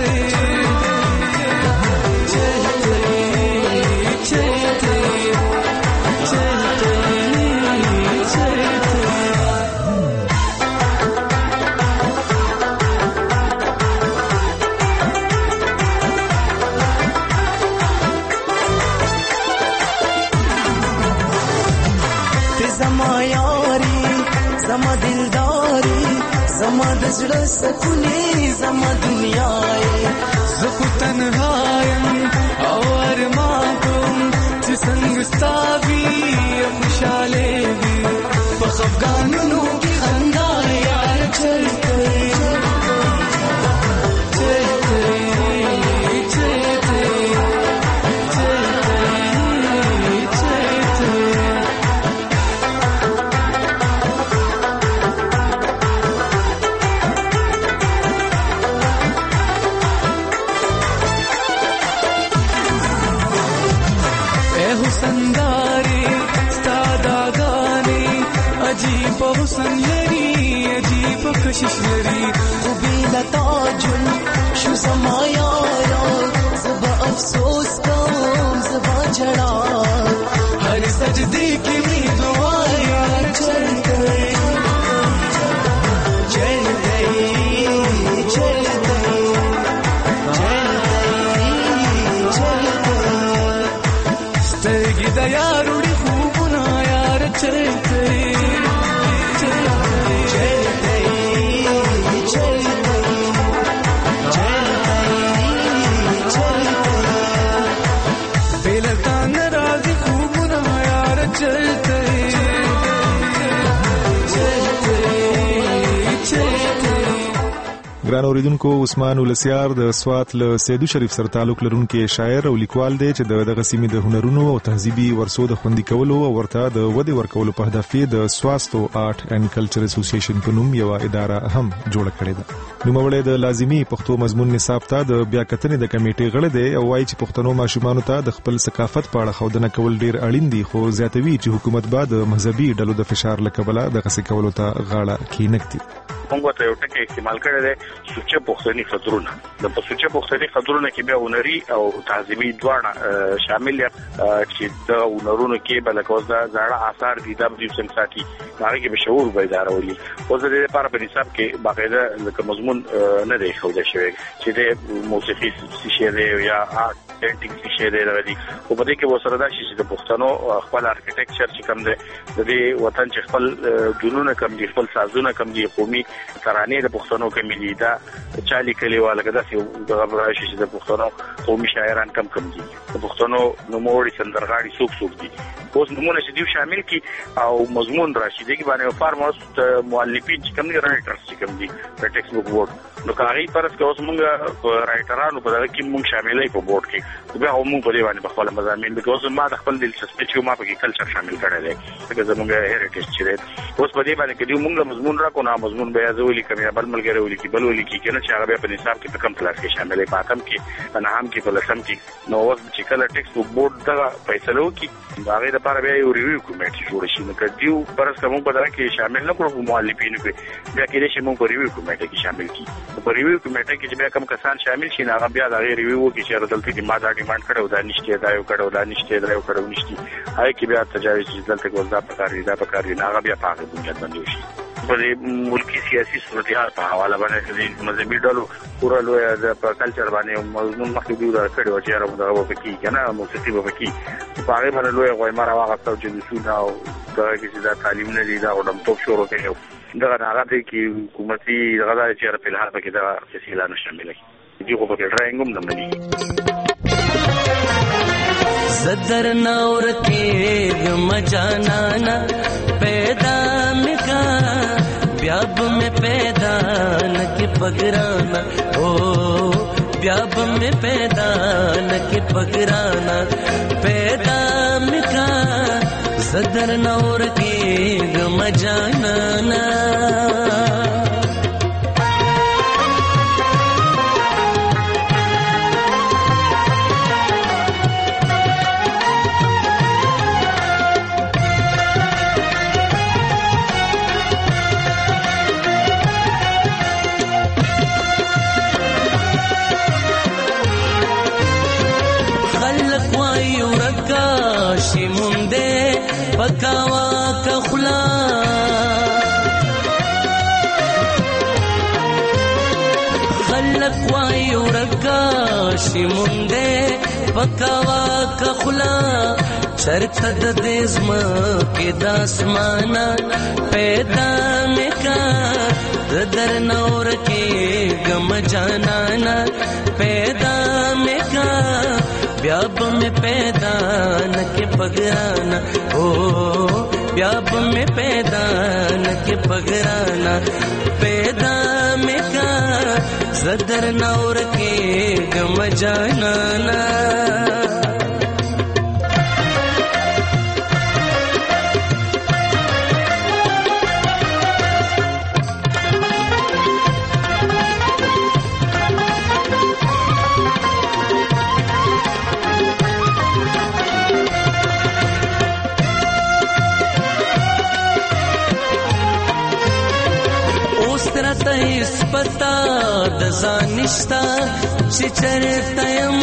زما یاری زما دلدار د زړه سکونې زما دنیا یې زه خو تنها یم او ارمان کوم چې څنګه ستا وي خوشحالې وي په خفګانونو کې خندا یار چلته حسن لري عجیب کشش لري خو بلا تاجل شو زما یارا زبا افسوس کوم زبا جړا هر سجدي کې می دعا یار چل گئی چل گئی چل گئی چل گئی چل گئی سترګې د یاروړي خوبونه یار چل گئی
ګران اوریدونکو عثمان ولسیار د سوات له سیدو شریف سره تعلق لرونکي شاعر او لیکوال دی چې دغه سیمې د هنرونو او تهذیبي ورثو د خوندي کولو او ورته د ودې ورکولو په هدف د سواستو آرټ اینڈ کلچر اسوسییشن په نوم یو اداره هم جوړه کړې ده. نوموړی د لازمي پښتو مضمون نصاب ته د بیا کتنې د کمیټې غړی دی او وایي چې پښتنو ماشومانو ته د خپل ثقافت په اړه ښودنه کول ډیر اړین دي، خو زیاتوي چې حکومت به د مذهبي ډلو د فشار له کبله دغسې کولو ته غاړه کېنږدي.
موږ ته یو ټکی استعمال کړی دی سوچه پښتني قدرونه. د په سوچه پښتني قدرونه کې بیا هنري او تهذیبي دواړه شامل دي چې د هنرونو کې بلکې دا زړه آثار دي د دې څنګه ساتي هغه کې به شعور بیدارولي. او د دې لپاره په نصاب کې باقاعده لکه مضمون نه دی ښودل شوی چې د موسیقي شی دی یا آرټ پینټینګ شی دی راځي. او په دې کې وسره دا شي چې د پښتنو خپل آرکیټیکچر چې کوم دی د دې وطن چې خپل جنونه کوم دي، خپل سازونه کوم دي، قومي ترانې د پښتنو کوم دي، دا چالي کلیواله کدا چې د غبراشي چې د پښتنو قومي شاعران کم کم دي، د پښتنو نوموړي سندرغاړي څوک څوک دي. اوس نمونه چې دیو شامل کی او مضمون راشي دغه باندې فارموس مؤلفین چې کوم دي، رائټرز چې کوم دي په ټیکس بوک بورډ نو کاغی پرس کې اوس موږ رائټرانو په دغه کې موږ شاملې په بورډ کې بیا هم په دې باندې خپل مضامین به اوس ما د خپل دلچسپي چې ما په کې کلچر شامل کړی دی چې زموږ هریټیج چې دی. اوس په دې باندې کې دیو موږ مضمون را کو نه مضمون به ازولي کوي بل ملګری ولي کې بل ولي کې کنه چې هغه په نصاب کې په کم کلاس کې شاملې پاتم کې نه هم کې په لسم کې نو اوس چې کله ټیکس بوک بورډ دا فیصله وکړي هغه د لپاره بیا یو ریویو کمیټه جوړ شي. نو کدیو پرس کوم په دغه کې شامل نه کړو مؤلفینو کې بیا کې چې موږ په ریویو کمیټه کې شامل کی. په ریویو کمیټه کې چې بیا کم کسان شامل شي هغه بیا د ریویو کې چې دلته کې ما دا ډیماند کړو دا نشته دا یو کړو دا نشته دا یو کړو نشته هغه کې بیا تجاوز چې دلته کې وځه په کار دا په کار نه هغه بیا په بنیاد باندې شي. په ملکی سیاسي صورتحال په حواله باندې د مذهبي ډلو پورا لوی د کلچر باندې مضمون مخکې دی دا کړو چې راو دا وکړي کنه موسیقي وکړي په هغه باندې لوی غوي مره واغ تاسو چې سونه او دا چې دا تعلیم نه دی دا ودم توپ شروع کړو دا هغه دی چې حکومتي غدا چې په الحال کې دا فیصله نشامل دي دغه په ډراینګوم نه ملي
زدر نور کې مجانانا پیدا مکا بیاب میں پیدا نکی پگرانا او بیاب میں پیدا نکی پگرانا پیدا مکا زدر نور کې مجانانا پکاوا کخلا خلق وای ورکا شیمونده پکاوا کخلا چرته د دزم کې د اسمانه پیدا مکا زدر نور کے گم جانانا پیدا میں کا بیاب میں پیدا نہ کے پگرانا او بیاب میں پیدا نہ کے پگرانا پیدا میں کا زدر نور کے گم جانانا اس پتا دزانشتا چې چرته يم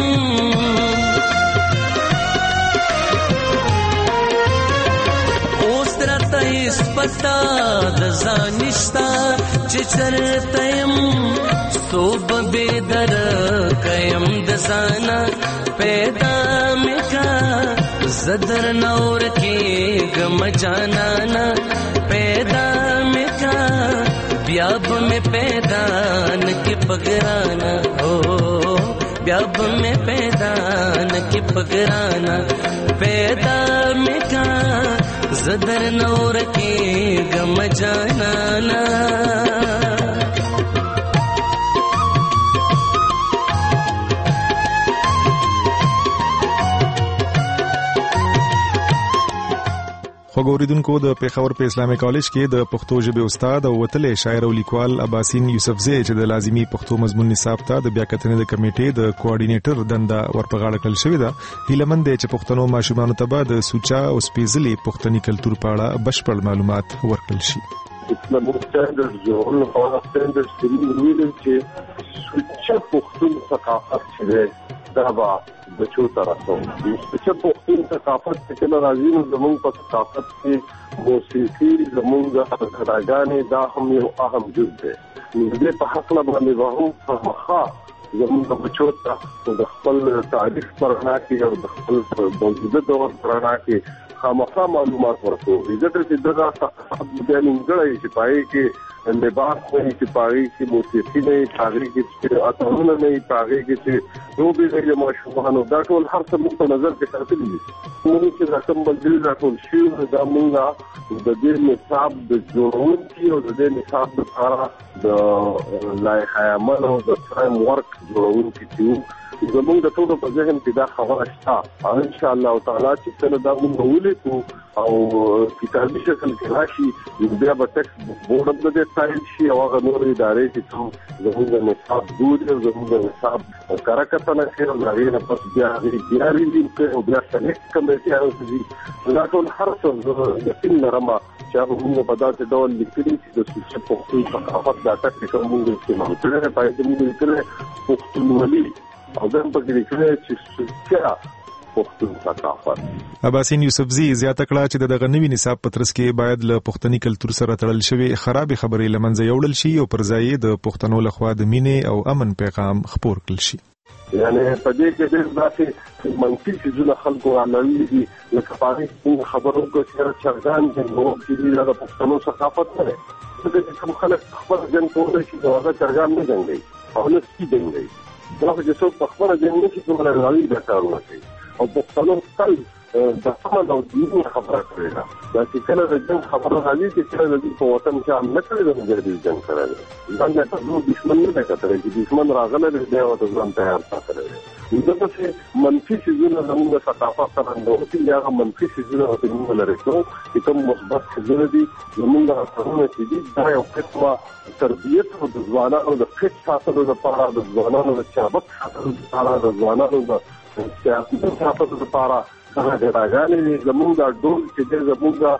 اوس درته اس پتا دزانشتا چې چرته يم صوب به در قیم دزانا پیدا مکا زدر نور کې غم جانانا پیدا مکا بیاب میں پیدا نہ کے پگرانا ہو بیاب میں پیدا نہ کے پگرانا پیدا میں کا زدر نور کے غم جانانا
خوګوریدونکو د پیښور په اسلامي کالج کې د پښتو ژبې استاد او وتلې شاعر او لیکوال اباسین یوسفزی چې د لازمی پښتو مضمون نصاب ته د بیاکتنې د کمیټې د کوارډینیټر دنده ورپغاړه کړل شوې ده. هیلمند دی چې پښتنو ماشومانو ته به د سوچا او سپیزلي پښتني کلتور په اړه بشپړ معلومات ورکړل شي.
اسلامي سټانډرډ جوړول او سټانډرډ سری ویل چې سوچا پښتون ثقافت چې دا به بچو ته رسو. چې پښتون ثقافت چې نه راځي نو زموږ په ثقافت کې موسیقي زموږ د غږانې دا هم یو اهم جز دی. نو دې په حق له باندې به هم خامخا زموږ بچو ته د خپل تاریخ پر رڼا کې او د خپل موجوده دور پر رڼا کې خامخا معلومات ورکو. ځکه چې دغه ثقافت بیا نیمګړی چې پای کې لباس نه چې پای کې موسیقي نه پای کې اتمونه نه پای کې چې روبي د ماشومانو دا ټول هر څه موږ په نظر کې ساتلي دي. موږ چې رقم بدل راټول شي دا موږ د دې نصاب د جوړونکي او د دې نصاب لپاره د لایحه عمل او د فریم ورک جوړونکي چې زموږ د ټولو په ذهن کې دا خبره شته او ان شاء الله تعالی چې کله دا موږ ولیکو او کتابي شکل کې راشي بیا به ټیکسټ بورډ د دې سایل شي او هغه نور ادارې چې څو زموږ د نصاب دود او زموږ د نصاب کارکتنه کې او هغه نه پس بیا بیا ریډینګ او بیا سلیکټ کمیټي راځي دا ټول هر څه د تین رما چې هغه موږ په داسې ډول لیکلي چې د سوچ پښتون ثقافت دا ټاکل موږ استعمال کړی پای دې موږ کړی پښتونولي او دغه په کې کړی چې څه پښتون ثقافت.
اباسین یوسفزی زیاته کړه چې دغه نوی نصاب په ترڅ کې باید له پښتني کلتور سره تړل شوی خراب خبرې لمنځه یوړل شي او پر ځای د پښتنو لخوا د مینې او امن پیغام خپور کړل شي.
یعنی په دې کې د ځاتي منفي څیزونه خلکو عملي دي لکه پاره خبرو کې چې چرګان د نو چې د پښتنو ثقافت نه ده چې کوم خلک خپل ځان ټول شي دا چرګان نه جنګي او نه سپي جنګي دا چې څوک په خپل ځان نه شي کومه راوي د کارونه کوي او پښتنو خپل د سمه او دیني خبره کوي دا چې کله د جنگ خبره راځي چې کله د په وطن کې هم نه کړی د مجاهدین جنگ کړی دا نه ټول دښمن نه کتره چې دښمن راغله د او د ځان تیار ساتل دا چې منفي څیزونه زموږ ثقافت سره نو چې هغه منفي څیزونه او موږ لري چې کوم مثبت څیزونه دي زموږ غوښتنه چې دي دا یو قسمه تربیت او د ځوانانو د فټ ساتلو لپاره د ځوانانو د چابک ساتلو لپاره د ځوانانو د سیاسي ساتلو لپاره هغه د راغلي زموږ د ډول چې د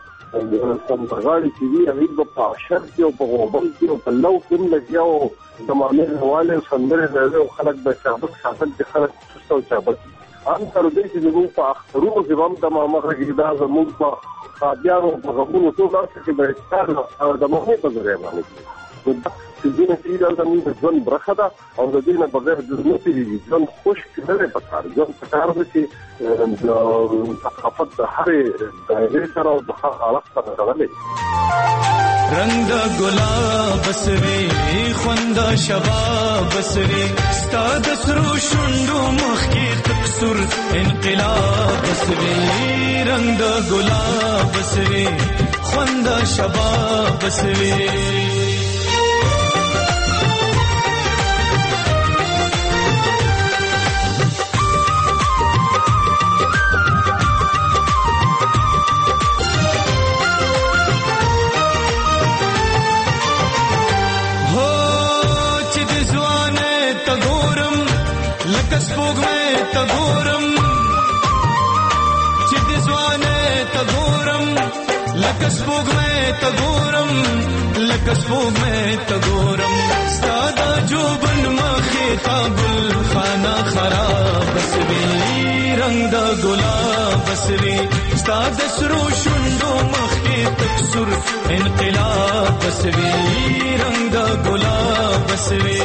زموږ سمغاړي چې وی هغه په شر کې او په غوبل کې او په لو کې لګیاو زمانه حواله سندره ده او خلک د شابک ساتل چې خلک څه او چابک ان تر دې چې زموږ په اخترونو کې هم د مامغه کې دا زموږ په خاطیانو په غوونو ټول راځي چې د استاد او د مهمه په ځای باندې چې دینه چې دا زموږ ژوند برخه ده او د دینه بغیر د ژوند چې ژوند خوش کړي په کار ژوند په کار دي چې د ثقافت د هرې دایره سره او د هر حالت سره غلي
رنگ د ګلاب سوي خوند شباب سوي ستا د سرو شونډو مخ کې تکسر انقلاب سوي رنگ د ګلاب سوي خوند شباب سوي سپوږ مې ته ګورم لکه سپوږ مې ته ګورم ستا د جوبن مخې ته ګل خانه خراب سوي رنگ د ګلاب سوي ستا د سرو شونډو مخې تکسر انقلاب سوي رنگ د ګلاب سوي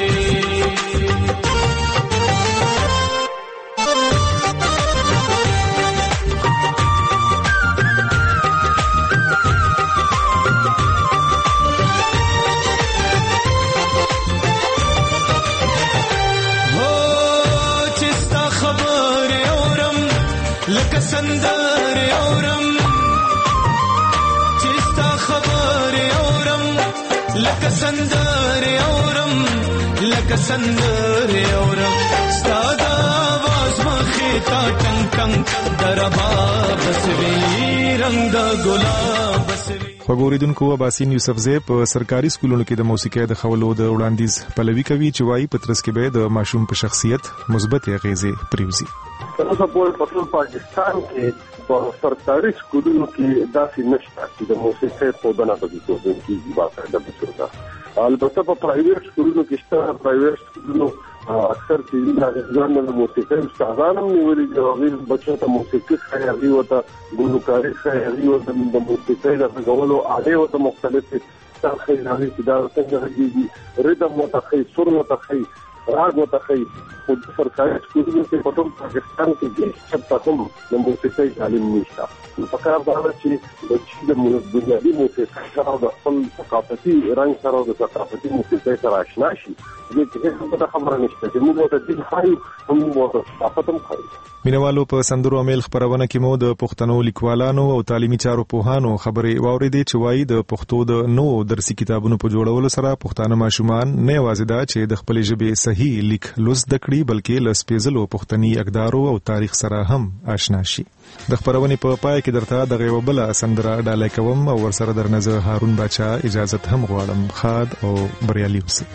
سندر اورم لکه سندر اورم ستا د आवाज مخې تا ټنګ ټنګ درباب سوي رنگ د ګلاب سوي.
خبرولیدونکو اباسین یوسفزی په سرکاري سکولونو کې د موسیقۍ د خولو د وړاندیز پلوي کوي چې وايي پترس کې به د ماشوم په شخصیت مثبت اغیزې پریوزي.
تاسو په ټول پاکستان کې په سرکاري سکولونو کې داسې نشته چې د موسیقۍ په دنا په توګه کې باقاعده بچو. البته په پرایویټ سکولونو کې شته پرایویټ سکولونو اکثر چې د موسیقۍ استادان هم نیولې دي او بچو ته موسیقي خیالي او ته ګلوکاري خیالي او د موسیقۍ د غوړو اړې او ته مختلفې خیالي چې دا څنګه راځي ریدم او ته سور او ته راګ او ته په سرکاري سکولونو کې په ټول پاکستان کې هیڅ څه هم د موسیقۍ تعلیم نشته. په کار دا چې د چې د بنیادي موسیقۍ سره د خپل ثقافتي رنګ سره د ثقافتي موسیقۍ سره آشنا شي دې کې څه خبره نشته چې موږ ته دې خایو هم موږ ثقافت هم خایو.
مینوالو په سندرو امیل خبرونه کې مو د پښتنو لیکوالانو او تعلیمي چارو پوهانو خبرې واوریدې چې وایي د پښتو د نو درسي کتابونو په جوړولو سره پښتانه ماشومان نه یوازې دا چې د خپل ژبې صحیح لیک لوست دکړي بلکې له سپېڅلو پښتني اقدارو او تاریخ سره هم آشنا شي. د خبرونې په پای کې درته د غیو بل سندره ډالۍ کوم او ورسره درنځ هارون باچا اجازه هم غواړم. خاد او بریالي اوسئ.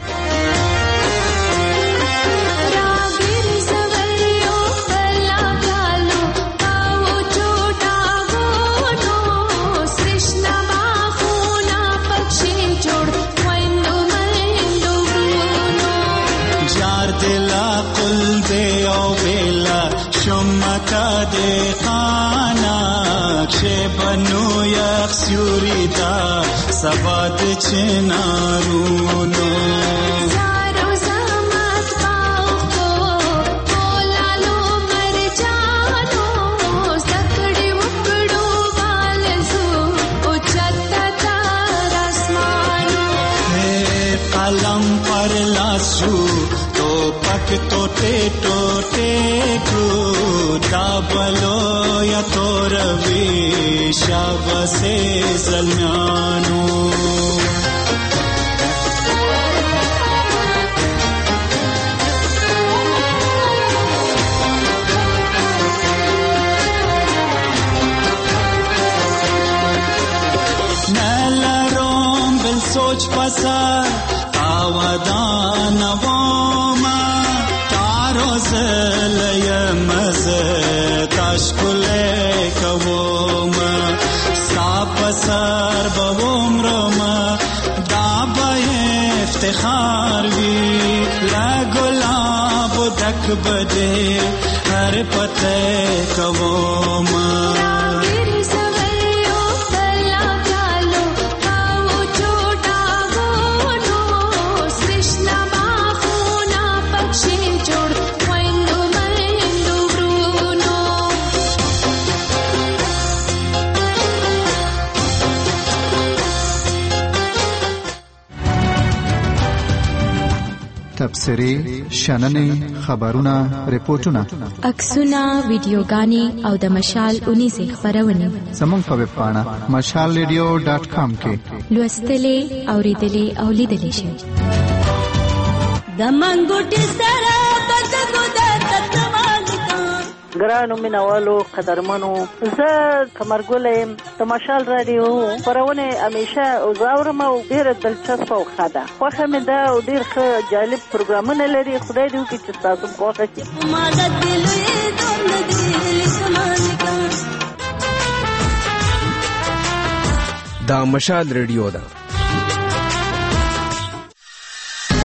بنو یک سیوری دا سباد چنارونو زارو زمت باوکو بولالو مرجانو سکڑی وکڑو بالزو اچتا تار اسمانو قلم پر لاسو تو پک توٹے توٹے کو دابلو یا توروی شاب سے زلمیانو نلروم بل سوچ پسا آودان ووما تارو زلیم تاشکلے کووما ساپ سر بوم روما دابا افتخار وی لگلاب دک بدے ہر پتے کووما
تبصرې شننې خبرونه ریپورتونه
عکسونه ویډیوګانې او د مشال اونیزې خبرونه
زموږ په ویب پاڼه مشال ریډیو ډاټ کام کې
لوستلې اوریدلې او لیدلې شئ.
د منګوټي سره پتګو د تتمالکان
ګرانو مینوالو قدرمنو زه کمرګولم د مشال رادیو خبرونه همیشه زاورم او ډیره دلچسپه او ښه ده. خوښه مې ده او ډیر ښه جالب پروګرامونه لري. خدای دې وکړي چې تاسو خوښه شي.
دا مشال ریډیو ده.